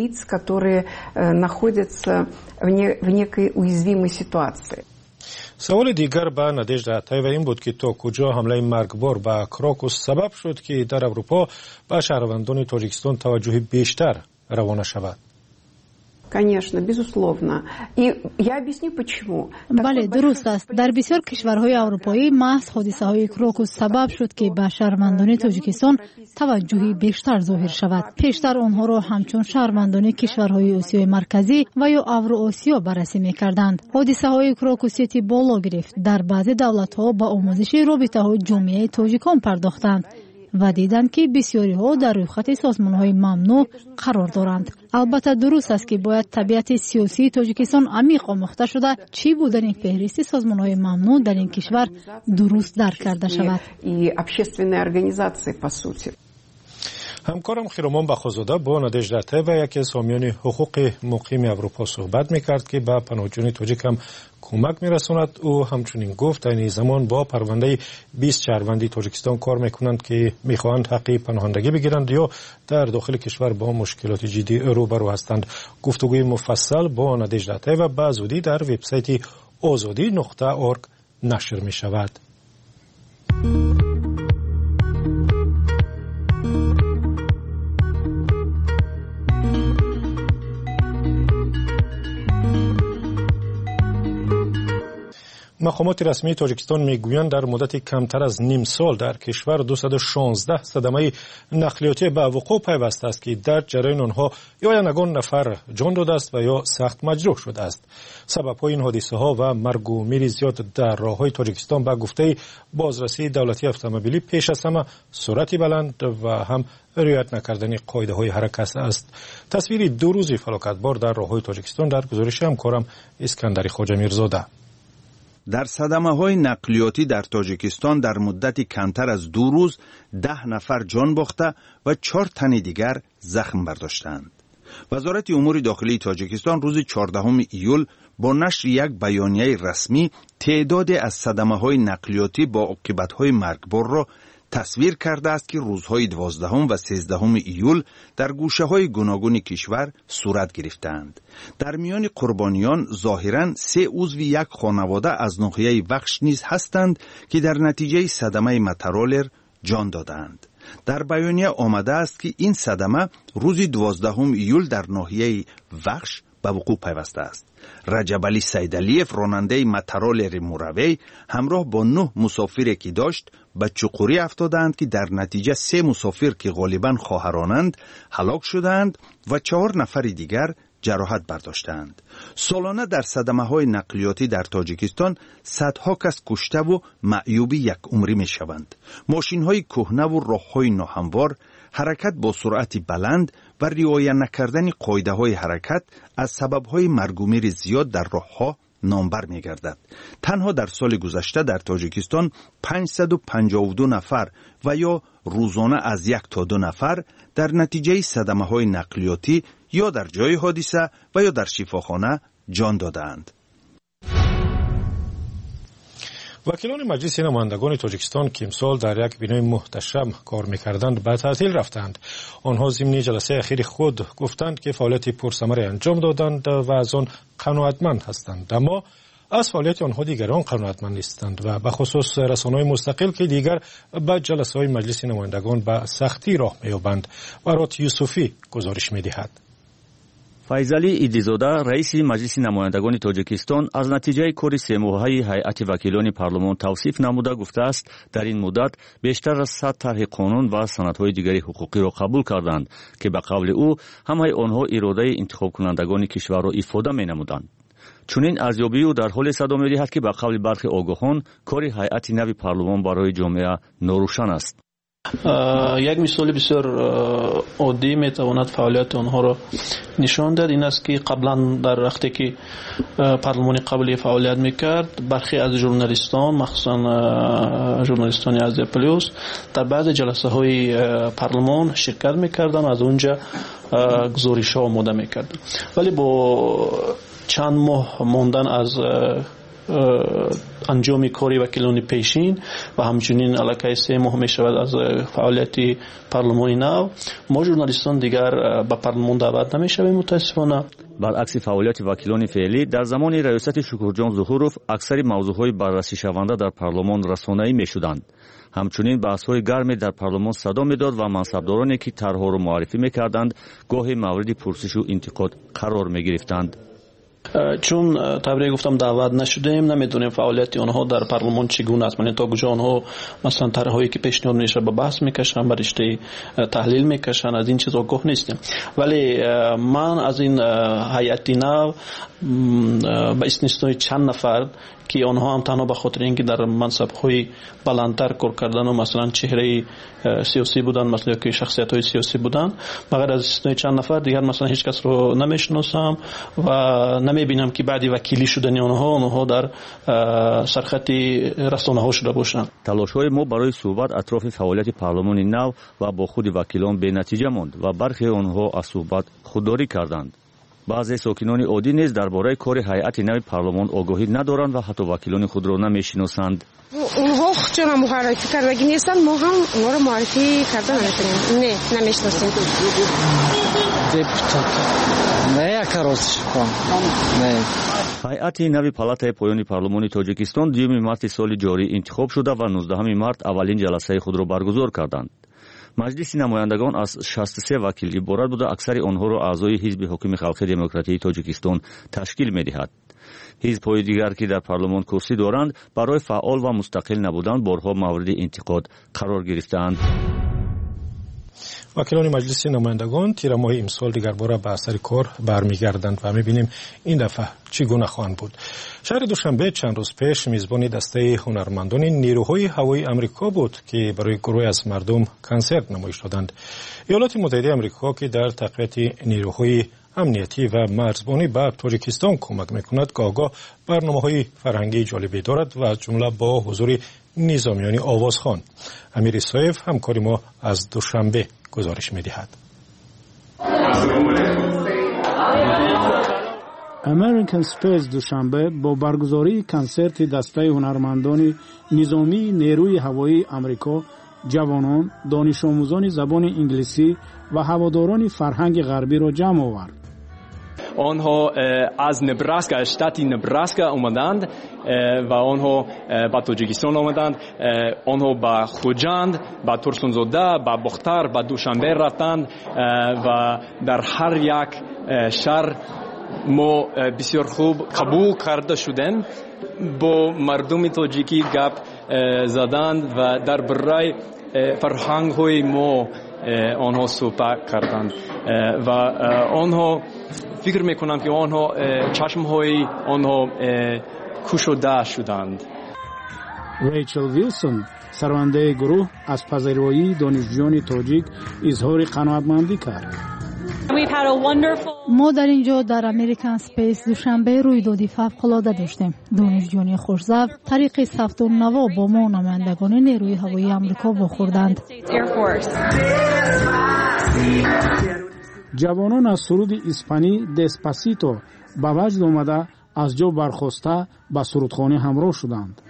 سوال دیگر به نادژدا اتایوا این بود که تا کجا حمله مرگبار به کراکوس سبب شد که در اروپا به شهروندان تاجیکستان توجه بیشتر روانه شود. Конечно, безусловно. И я объясню почему. بله درست است. در بسیار کشورهای اروپایی محض حادثه‌های کراکوس سبب شد که به شهروندان تاجیکستان توجهی بیشتر ظاهر شود. پیشتر آنها را همچون شهروندان کشورهای آسیای مرکزی و یا اوراسیا بررسی می‌کردند. حادثه‌های کراکوسیتی بالا گرفت. در بعضی دولت‌ها با آموزش رابطه‌های جامعه تاجیکان پرداختند و دیدند که بسیاری ها در رویخط سازمان‌های ممنوع قرار دارند. البته درست است که باید طبیعت سیاسی تاجیکستان عمیق آموخته شده چی بودن فهرست سازمان‌های ممنوع در این کشور درست درک کرده شود. همکارم خیرومان بخوزاده با نادژده طیبه یکی از حامیان حقوق مقیم اروپا صحبت میکرد که به پناهجویان تاجیک هم کمک میرساند. او همچنین گفت این زمان با پرونده بیست شهروندی تاجیکستان کار میکنند که میخواهند حق پناهندگی بگیرند یا در داخل کشور با مشکلات جدی روبرو هستند. گفتگوی مفصل با نادژده طیبه به زودی در وبسایت آزادی نقطه اورگ نشر می شود. مقامات رسمی تاجیکستان میگویند در مدت کمتر از نیم سال در کشور دویست و شانزده صدمه نقلیاتی به وقوع پیوسته است که در جریان آنها یا یگان نفر جان داده است و یا سخت مجروح شده است. سبب‌های این حادثه ها و مرگ و میر زیاد در راه‌های تاجیکستان به گفته بازرسی دولتی اتومبیلی پیش از همه سرعت بلند و هم رعایت نکردن قاعده‌های حرکت است. تصویری دو روزی فلاکتبار در راه‌های تاجیکستان در گزارش همکارم اسکندری خواجه میرزاده. در صدمه های نقلیاتی در تاجیکستان در مدت کمتر از دو روز ده نفر جان باخته و چهار تن دیگر زخم برداشتند. وزارت امور داخلی تاجیکستان روز چهاردهم ایول با نشر یک بیانیه رسمی تعداد از صدمه های نقلیاتی با عاقبت های مرگبار را تصویر کرده است که روزهای دوازدهم و سیزدهم ایول در گوشه های گوناگون کشور صورت گرفتند. در میان قربانیان ظاهراً سه عضو یک خانواده از ناحیه وخش نیز هستند که در نتیجه صدمه مترالر جان دادند. در بیانیه آمده است که این صدمه روز دوازدهم ایول در ناحیه وخش به وقوع پیوسته است. رجب علی سیدعلیف راننده مترالر موروی همراه با نه مسافری که داشت به چقوری افتادند که در نتیجه سه مسافر که غالباً خواهرانند هلاک شدند و چهار نفر دیگر جراحت برداشتند. سالانه در صدمه های نقلیاتی در تاجیکستان صدها کس کشته و معیوب یک عمری می شوند. ماشین های کهنه و راه های ناهموار، حرکت با سرعت بلند و رعایت نکردن قاعده های حرکت از سبب های مرگ و میر زیاد در راه ها نامبر می گردد. تنها در سال گذشته در تاجیکستان پانصد و پنجاه و دو نفر و یا روزانه از یک تا دو نفر در نتیجه صدمه های نقلیاتی یا در جای حادثه و یا در شفاخانه جان دادند. وکیلان مجلس نمایندگان تاجیکستان که امسال در یک بینای محتشم کار می‌کردند به تعطیل رفتند. آنها ضمن جلسه اخیر خود گفتند که فعالیت پرثمر انجام دادند و از آن قناعتمند هستند، اما از فعالیت آنها دیگران قناعتمند نیستند و به خصوص رسانه‌های مستقل که دیگر به جلسه‌های مجلس نمایندگان به سختی راه می‌یابند. برات یوسفی گزارش می‌دهد. فیضعلی ایدیزاده رئیس مجلس نمایندگان تاجیکستان از نتیجه کار سه ماهه هیئت وکیلان پارلمان توصیف نموده گفته است در این مدت بیشتر از صد طرح قانون و سندهای دیگری حقوقی را قبول کردند که به قول او همه آنها اراده انتخاب کنندگان کشور را افاده می‌نمودند. چنین ارزیابی او در حال صدا می‌دهد که به قول برخی آگاهان کار هیئت نو پارلمان برای جامعه ناروشن است. یک مثال بسیار عادی میتواند فعالیت آنها را نشان داد. این است که قبلا در وقتی که پارلمان قبلی فعالیت میکرد برخی از ژورنالیستان مخصوصا ژورنالیستان از پلیوس در بعض جلسه های پارلمان شرکت میکردن و از اونجا گزارش ها آماده میکردن، ولی با چند ماه ماندن از انجام کاری وکیلان پیشین و همچنین علاقه سه ماه می شود از فعالیت پارلمانی نو، ما ژورنالیستان دیگر به پارلمان دعوت نمی شویم متاسفانه. برعکس فعالیت وکیلان فعلی در زمان ریاست شکرجان ظهوروف اکثر موضوعهای بررسی شونده در پارلمان رسانه‌ای می شدند. همچنین بحث‌های گرمی در پارلمان صدا می‌داد و منصبدارانی که طرح‌ها را معرفی می‌کردند گاهی مورد پرسش و انتقاد قرار می‌گرفتند. چون تبریک گفتم دعوت نشدیم، نمیدونیم فعالیت آنها در پارلمان چگونه است. یعنی تا کجا آنها مثلا طرح‌هایی که پیشنهاد میشه به بحث میکشن، به رشته تحلیل میکشن، از این چیزا آگاه نیستیم. ولی من از این هیئت نو به استثنای چند نفر که آنها هم تنها به خاطر اینکه در منصب‌های بلندتر کار کردن و مثلا چهره سیاسی بودن، مثلا که شخصیت‌های سیاسی بودن، مگر از استثنای چند نفر دیگر مثلا هیچ کس رو نمیشناسم و نمیبینم که بعدی وکیلی شدن آنها آنها در سرخط رسانه ها شده باشند. تلاش‌های ما برای صحبت اطراف فعالیت پارلمان نو و با خود وکیلان به نتیجه ماند و برخی آنها از صحبت خودداری کردند. بعضی ساکنان عادی نیز درباره کار هیئت نو پارلمان آگاهی ندارند و حتی وکیلان خود را نمی‌شناسند. اونها چون معرفی کردگی نیستند، ما هم اونها رو معرفی کردن نمی‌کنیم. نه نمی‌شناسیم. نه کاروش نه. هیئت نو پالاتای پایانی پارلمان تاجیکستان دیوم مارت سال جاری انتخاب شده و نوزدهم مارت اولین جلسه خود را برگزار کردند. مجلس نمایندگان از شصت و سه وکیل عبارت بوده، اکثر آنها را اعضای حزب حاکم خلق دموکراتیک تاجیکستان تشکیل می‌دهد. حزب‌های دیگر که در پارلمان کرسی دارند برای فعال و مستقل نبودن بارها مورد انتقاد قرار گرفتند. وکیلان مجلس نمایندگان تیر ماه امسال دیگر بار به اثر کار برمیگردند و می‌بینیم این دفعه چگونه خواهند بود. شهر دوشنبه چند روز پیش میزبان دسته هنرمندان نیروهای هوایی آمریکا بود که برای گروهی از مردم کنسرت نمایش دادند. ایالات متحده آمریکا که در تقویت نیروهای امنیتی و مرزبانی به تاجیکستان کمک میکند گاهگاه برنامه‌های فرهنگی جالبی دارد و از جمله با حضور نظامیان آوازخوان. امیر سایف همکار ما از دوشنبه گزارش می‌دهد. امریکن اسپیس دوشنبه با برگزاری کنسرت دسته هنرمندان نظامی نیروی هوایی آمریکا، جوانان، دانش آموزان زبان انگلیسی و هواداران فرهنگ غربی را جمع آورد. آنها از نبراسکا، شتاتی نبراسکا آمدند و آنها به تاجیکستان آمدند. آنها به خوجند، به ترسونزاده، به بختر، به دوشنبه رفتند و در هر یک شهر ما بسیار خوب قبول کرده شدیم. با مردم تاجیکی گپ زدند و در برای فرهنگ های ما آنها صحبت کردند و آنها فکر میکنم که آنها چشم های آنها کشوده شدند. ریچل ویلسون سرانده گروه از پذیرایی دانشجویان تاجیک اظهار قناعتمندی کرد. ما در اینجا در امریکن اسپیس دوشنبه رویدادی فوق‌العاده داشتیم. دانشجویان خوش‌ظرف طریق ثبت نوا با ما نمایندگان نیروی هوایی آمریکا واخوردند. جوانان از سرود اسپانی دسپاسیتو به وجد آمده از جا برخاسته به سرودخانه همراه شدند.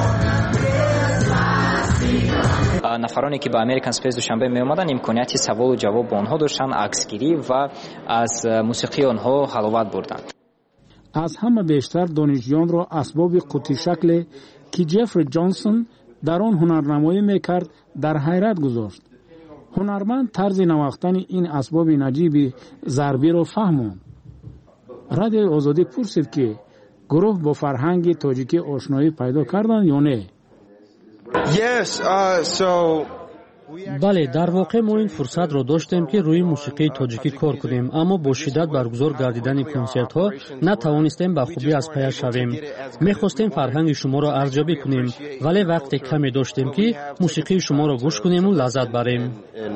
نفرانی که به امریکن اسپیس دوشنبه می آمدند امکانیت سوال و جواب با آنها داشتند، عکسگیری و از موسیقی آنها حلاوت بردند. از همه بیشتر دانشجویان را اسباب قوطی شکل که جفری جانسون در آن هنرنمایی میکرد در حیرت گذاشت. هنرمند طرز نواختن این اسباب نجیب ضربی را فهماند. رادیو آزادی پرسید که گروه با فرهنگ تاجیکی آشنایی پیدا کردند یا نه. Yes, uh, so بله، در واقع ما این فرصت را داشتیم که روی موسیقی تاجیکی کار کنیم، اما با شدت برگزار گردیدن کنسرت ها نتوانستیم به خوبی از پی شویم. می‌خواستیم فرهنگ شما را ارزیابی کنیم، ولی وقت کمی داشتیم که موسیقی شما را گوش کنیم و لذت بریم.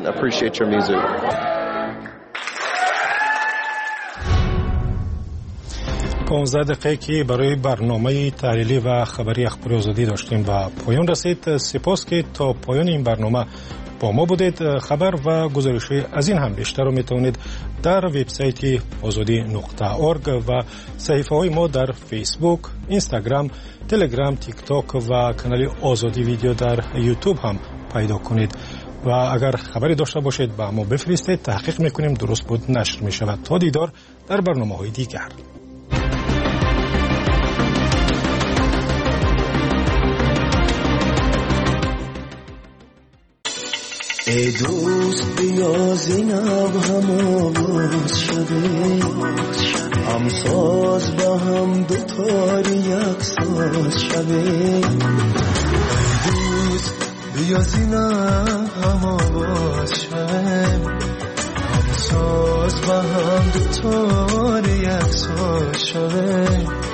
پانزده دقیقه که برای برنامه تحلیلی و خبری اخباری آزادی داشتیم به پایان رسید. سپاس که تا پایان این برنامه با ما بودید. خبر و گزارش‌های از این هم بیشتر رو میتونید در وبسایت آزادی نقطه اورگ و صفحه های ما در فیسبوک، اینستاگرام، تلگرام، تیک تاک و کانال آزادی ویدیو در یوتیوب هم پیدا کنید. و اگر خبری داشته باشید با ما بفرستید، تحقیق میکنیم درست بود نشر میشود. تا دیدار در برنامه های دیگر. ای دوست بیا زینب هم آواز شده، هم ساز با هم دوتاری یک ساز شده. ای دوست بیا زینب هم آواز شده، هم ساز با هم دوتاری یک ساز شده.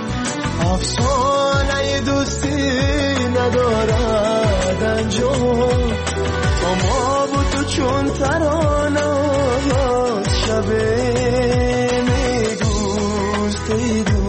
افسانه دوستی ندارد انجام، ما با تو چون ترانه شبه. می دوست ای دوست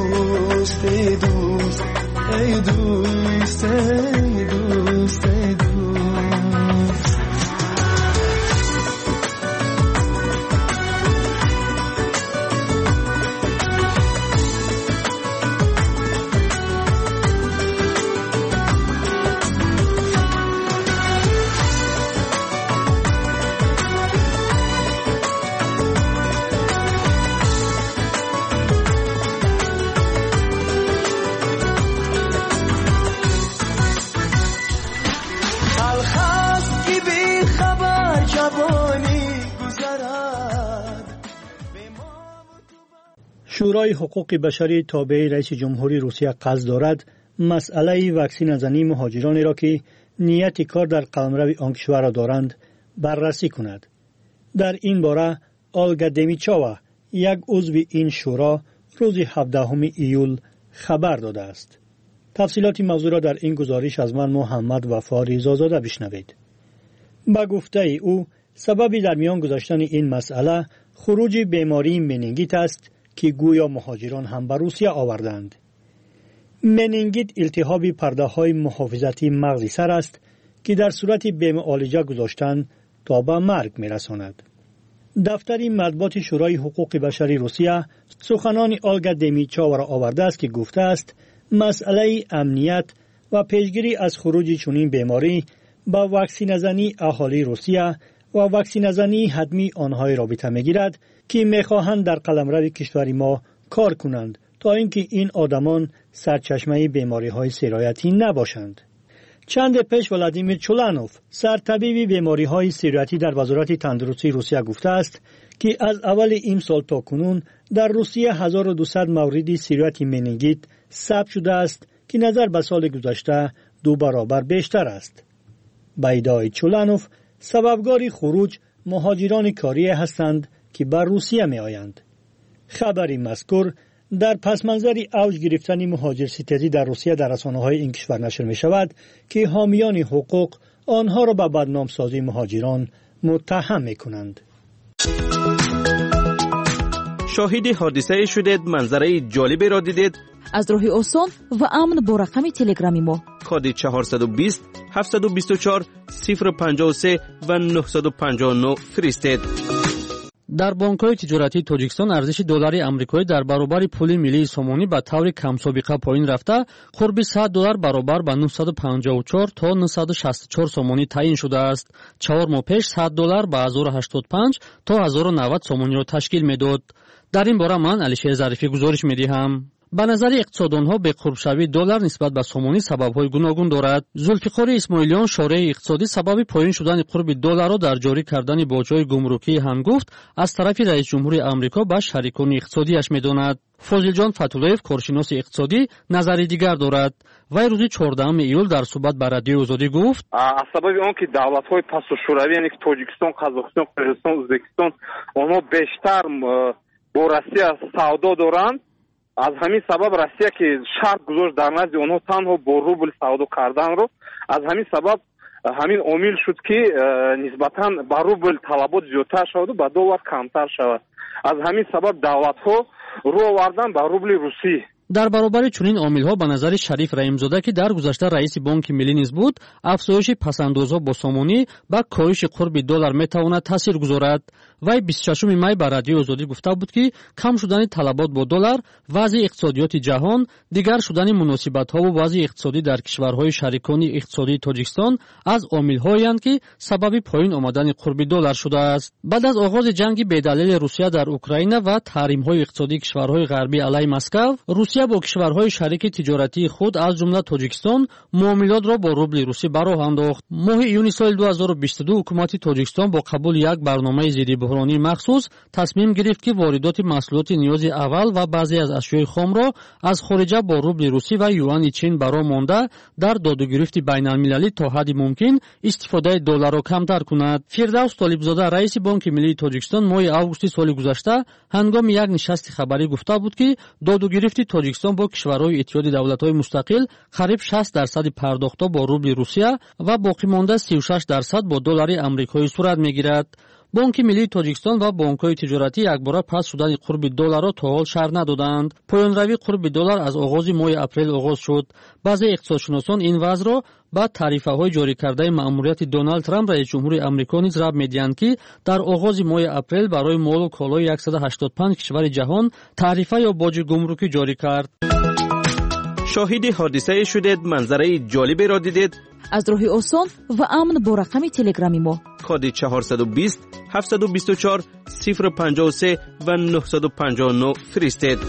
شورای حقوق بشری تابع رئیس جمهوری روسیه قصد دارد مسئله واکسین زنی مهاجرانی را که نیت کار در قلمرو آن کشور را دارند بررسی کند. در این باره آلگا دمیچاوا یک عضو این شورا روز هفدهم ایول خبر داده است. تفصیلات موضوع را در این گزارش از من محمد وفا ریزازاده بشنوید. با گفته او سببی در میان گذاشتن این مسئله خروج بیماری منینگیت است که گویا مهاجران هم به روسیه آوردند. منینگیت التهاب پرده های محافظتی مغزی سر است که در صورت بی‌معالجه گذاشتن تا به مرگ میرساند. دفتر مطبوعات شورای حقوق بشری روسیه سخنان آلگا دمیچاوا را آورده است که گفته است مسئله امنیت و پیشگیری از خروج چنین بیماری با واکسین زنی اهالی روسیه و واکسین زنی حتمی آنهای رابطه میگیرد که میخواهند در قلمرو کشور ما کار کنند تا اینکه این آدمان سرچشمه بیماری های سرایتی نباشند. چند پیش ولادیمیر چولانوف سرطبیب بیماری های سرایتی در وزارت تندرستی روسیه گفته است که از اول این سال تا کنون در روسیه هزار و دویست مورد سرایت منینگیت ثبت شده است که نظر به سال گذشته دو برابر بیشتر است. با ادعای چولانوف سببگار خروج مهاجران کاری هستند که بر روسیه می آیند. خبری مذکور در پس منظر اوج گرفتن مهاجر ستیزی در روسیه در رسانه‌های این کشور نشر می شود که حامیان حقوق آنها را به بدنام سازی مهاجران متهم می کنند. شاهد حادثه شدید، منظره جالبی را دیدید؟ از راه آسان و امن با رقم تلگرامی ما کد چهارصد و بیست هفتصد و بیست و چهار صفر پنجاه و سه و نهصد و پنجاه و نه فرستید. در بانک‌های تجارتی تاجیکستان ارزش دلاری آمریکایی در برابر پول ملی سومونی به طور کم سابقه پایین رفته قرب صد دلار برابر به نهصد و پنجاه و چهار تا نهصد و شصت و چهار سومونی تعیین شده است. چهار ماه پیش صد دلار به هزار و هشتاد و پنج تا هزار و نود سومونی را تشکیل میداد. در این باره من علیشیر ظریفی گزارش میدهم. به نظر اقتصاددانها به قرب شوی دلار نسبت به سومونی سبب‌های گوناگون دارد. زلفقار اسماعیلیان شارح اقتصادی سبب پایین شدن قرب دلار را در جاری کردن باج‌های گمرکی هم گفت از طرف رئیس جمهوری آمریکا به شریکان اقتصادیش می‌داند. فاضل جان فتولویف کارشناس اقتصادی نظری دیگر دارد. وی روز چهاردهم ایول در صحبت با رادیو آزادی گفت از سبب آن که دولت‌های پس‌الشوروی یعنی تاجیکستان، قزاقستان، قرغیزستان، ازبکستان آنها بیشتر با روسیه سودا دارند، از همین سبب روسیه که شرط گذاشت در نزد آنها تنها با روبل سودا کردن رو، از همین سبب همین عامل شد که نسبتاً با روبل طلبات زیادتر شود و با دلار کمتر شود. از همین سبب دولت‌ها رو آوردن با روبل روسی. در برابر چنین عامل‌ها به نظر شریف رحیم‌زاده که در گذشته رئیس بانک ملی نیز بود، افزایش پس‌اندازها با سومونی با کاهش قرب دلار می‌تواند تاثیر گذارد. وی بیست و ششم می بر رادیو آزادی گفته بود که کم شدن طلبات با دلار، وضع اقتصادیات جهان، دیگر شدن مناسبت‌ها و وضع اقتصادی در کشورهای شریکان اقتصادی تاجیکستان از عامل‌هایی اند که سبب پایین آمدن قرب دلار شده است. بعد از آغاز جنگ بی‌دلیل روسیه در اوکراین و تحریم‌های اقتصادی کشورهای غربی علیه مسکو، روسیه با کشورهای شریک تجارتی خود از جمله تاجیکستان معاملات را با روبل روسی براه انداخت. ماه ایون سال دو هزار و بیست و دو حکومت تاجیکستان با قبول یک برنامه ضد بحرانی مخصوص تصمیم گرفت که واردات محصولات نیاز اول و بعضی از اشیاء خام را از خارج با روبل روسی و یوان چین برای مانده در دادوگیری بین‌المللی تا حد ممکن استفاده دلار را کمتر کند. فردوس طالبزاده رئیس بانک ملی تاجیکستان ماه آگوست سال گذشته هنگام یک نشست خبری گفته بود که دادوگیری تاجیکستان با کشورهای اتحاد دولت‌های مستقل قریب شصت درصد پرداخت‌ها با روبل روسیه و باقی مانده سی و شش درصد با دلار آمریکایی صورت می‌گیرد. بانک ملی تاجیکستان و بانک‌های تجارتی یکباره پس شدن قرب دلار را تا حال شرح ندادند. پایان‌روی قرب دلار از آغاز ماه اپریل آغاز شد. بعضی اقتصادشناسان این وضع را با تعرفه‌های جاری کرده مأموریت دونالد ترامپ رئیس جمهوری آمریکا نیز ربط می‌دهند که در آغاز ماه اپریل برای مال و کالای صد و هشتاد و پنج کشور جهان تعرفه یا باج گمرکی جاری کرد. شاهد حادثه شدید، منظره جالبی را دیدید؟ از راه آسان و امن با رقم تلگرامی ما کد چهارصد و بیست هفتصد و بیست و چهار صفر پنجاه و سه و نهصد و پنجاه و نه فرستید.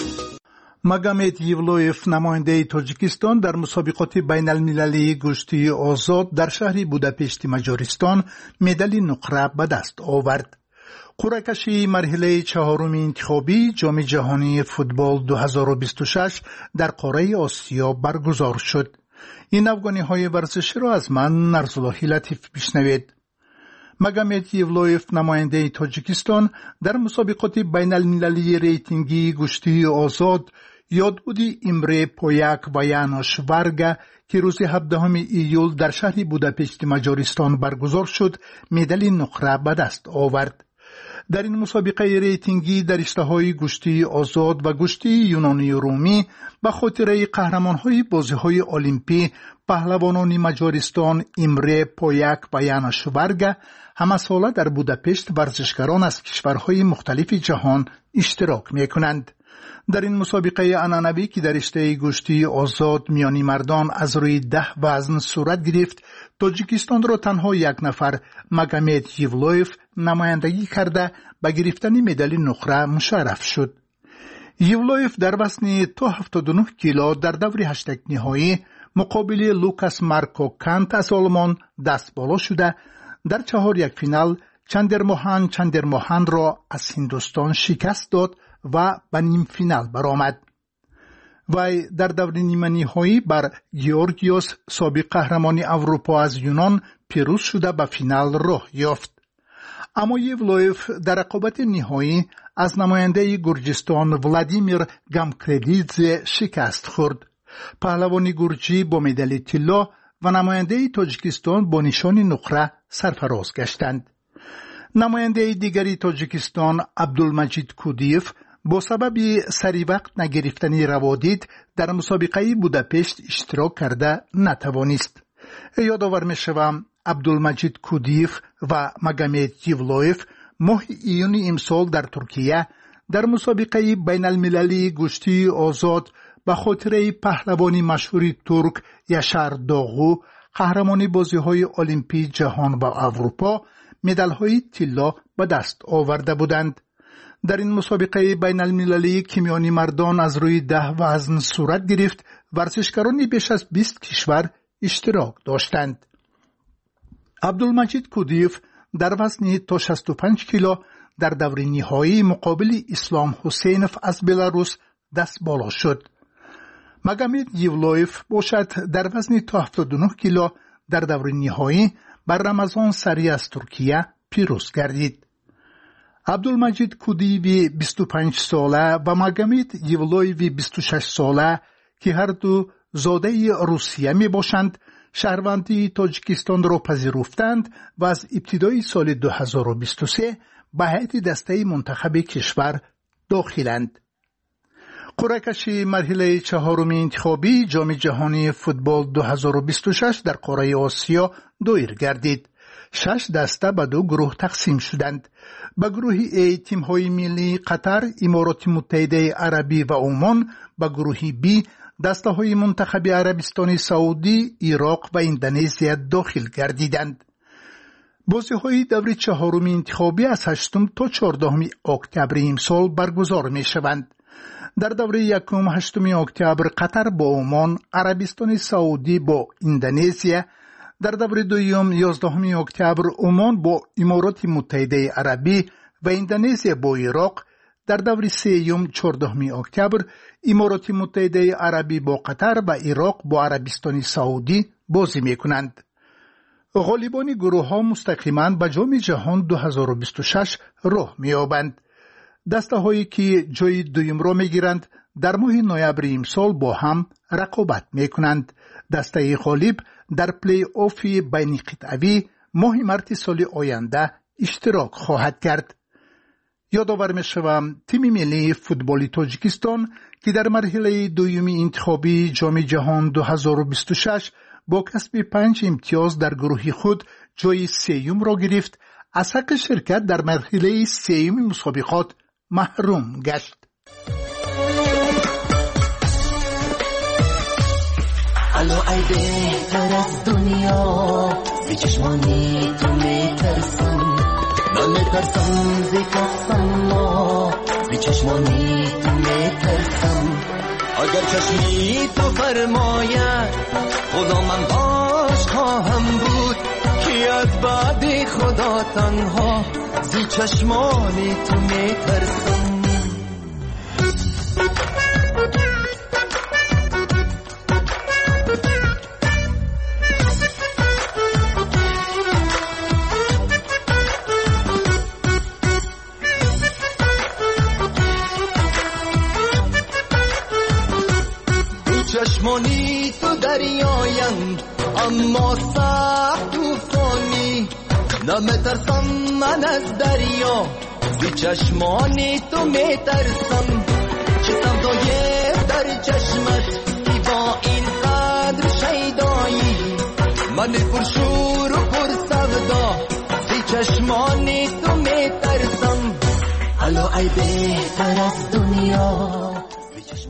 магомед Евлоев намояндаи Тоҷикистон дар мусобиқоти байналмилалии гӯшти озод дар шаҳри Будапешти Маҷористон медали нуқра ба даст овард. قرعه کشی مرحله چهارم انتخابی جام جهانی فوتبال دو هزار و بیست و شش در قاره آسیا برگزار شد. این افغانی ورزشی را از من نرزاللهی لطیف بشنوید. مگامت یولویف نماینده تاجیکستان در مسابقات بین المللی ریتینگی گشتی آزاد یادبودی امره پویاک و یانوش وارگا که روز هفدهم ایول در شهر بوداپشت مجارستان برگزار شد مدال نقره به دست آورد. در این مسابقه ریتینگی در رشته‌های گشتی آزاد و گشتی یونانی رومی به خاطر قهرمان‌های بازی‌های المپی پهلوانان مجارستان امره پویاک و یانوش وارگا همه ساله در بوداپشت ورزشکاران از کشورهای مختلف جهان اشتراک می‌کنند. در این مسابقه عنعنوی که در رشته گشتی آزاد میانی مردان از روی ده وزن صورت گرفت، تاجیکستان را تنها یک نفر مگامت یولویف نمایندگی کرده به گرفتن مدال نقره مشرف شد. یولویف در وزن تا هفتاد و نه کیلو در دور هشتگ نهایی مقابل لوکاس مارکو کانت از آلمان دست بالا شده در چهار یک فینال چندرموهان چندرموهان را از هندوستان شکست داد و به نیم فینال برآمد. وی در دور نیمه نهایی بر گیورگیوس سابق قهرمان اروپا از یونان پیروز شده به فینال راه یافت. اما یولویف در رقابت نهایی از نماینده گرجستان ولادیمیر گامکردیدزه شکست خورد. پهلوان گرجی با مدال طلا و نماینده تاجیکستان با نشان نقره سرفراز گشتند. نماینده دیگری تاجیکستان عبدالمجید کودیف با سبب سری وقت نگرفتن روادید در مسابقه بوداپشت اشتراک کرده نتوانست. یادآور می‌شوم عبدالمجید کودیف و مگامت یولویف ماه ایون امسال در ترکیه در مسابقه بین المللی گشتی آزاد به خاطر پهلوانی مشهور ترک یاشار داغو قهرمان بازی‌های المپی جهان و اروپا مدال‌های طلا به دست آورده بودند. در این مسابقه بین المللی که میانی مردان از روی ده وزن صورت گرفت، ورزشکاران بیش از بیست کشور اشتراک داشتند. عبدالمجید کودیف در وزن تا شصت و پنج کیلو در دور نهایی مقابل اسلام حسینف از بلاروس دست بالا شد. مگامت یولویف باشد در وزن تا هفتاد و نه کیلو در دور نهایی بر رمضان سری از ترکیه پیروز گردید. عبدالمجید کودیوی بیست و پنج ساله و مگامت یولویوی بیست و شش ساله که هر دو زاده روسیه می باشند شهروندی تاجیکستان را پذیرفتند و از ابتدای سال دو هزار و بیست و سه به هیئت دسته منتخب کشور داخلند. قرعه کشی مرحله چهارم انتخابی جام جهانی فوتبال دو هزار و بیست و شش در قاره آسیا دایر گردید. شش دسته به دو گروه تقسیم شدند. به گروه A تیم‌های ملی قطر، امارات متحده عربی و عمان، به گروه B دسته‌های منتخب عربستان سعودی، عراق و اندونزیا داخل گردیدند. بازی‌های دور چهارم انتخابی از هشتم تا چهاردهم اکتبر امسال برگزار می‌شوند. در دوره یکم هشتم اکتبر قطر با عمان، عربستان سعودی با اندونزیا، در دوره دوم یازدهم اکتبر عمان با امارات متحده عربی و اندونزیا با عراق، در دوره سوم چهاردهم اکتبر امارات متحده عربی با قطر و عراق با عربستان سعودی بازی میکنند. غالبان گروه ها مستقیما به جام جهان دو هزار و بیست و شش راه می‌یابند. دسته هایی که جای دویم را میگیرند در ماه نوامبر امسال با هم رقابت میکنند. دسته غالب در پلی آف بین قطعی ماه مارس سال آینده اشتراک خواهد کرد. یادآور می‌شوم تیم ملی فوتبال تاجیکستان که در مرحله دوم انتخابی جام جهان دو هزار و بیست و شش با کسب پنج امتیاز در گروه خود جای سوم را گرفت، از حق شرکت در مرحله سوم مسابقات محروم گشت. الو ای بهتر از دنیا زی چشمانی تو میترسم، نمیترسم زی کسم ما زی چشمانی تو میترسم. اگر چشمی تو فرماید خدا من باش خواهم بود که از بعد خدا تنها زی چشمانی تو میترسم چشمانی تو دریایند اما سخت توفانی نمیترسم من از دریا زی چشمانی تو میترسم چه سودای در چشمت ای با این قدر شیدایی من پرشور و پر سودا زی چشمانی تو میترسم الو ای بهتر از دنیا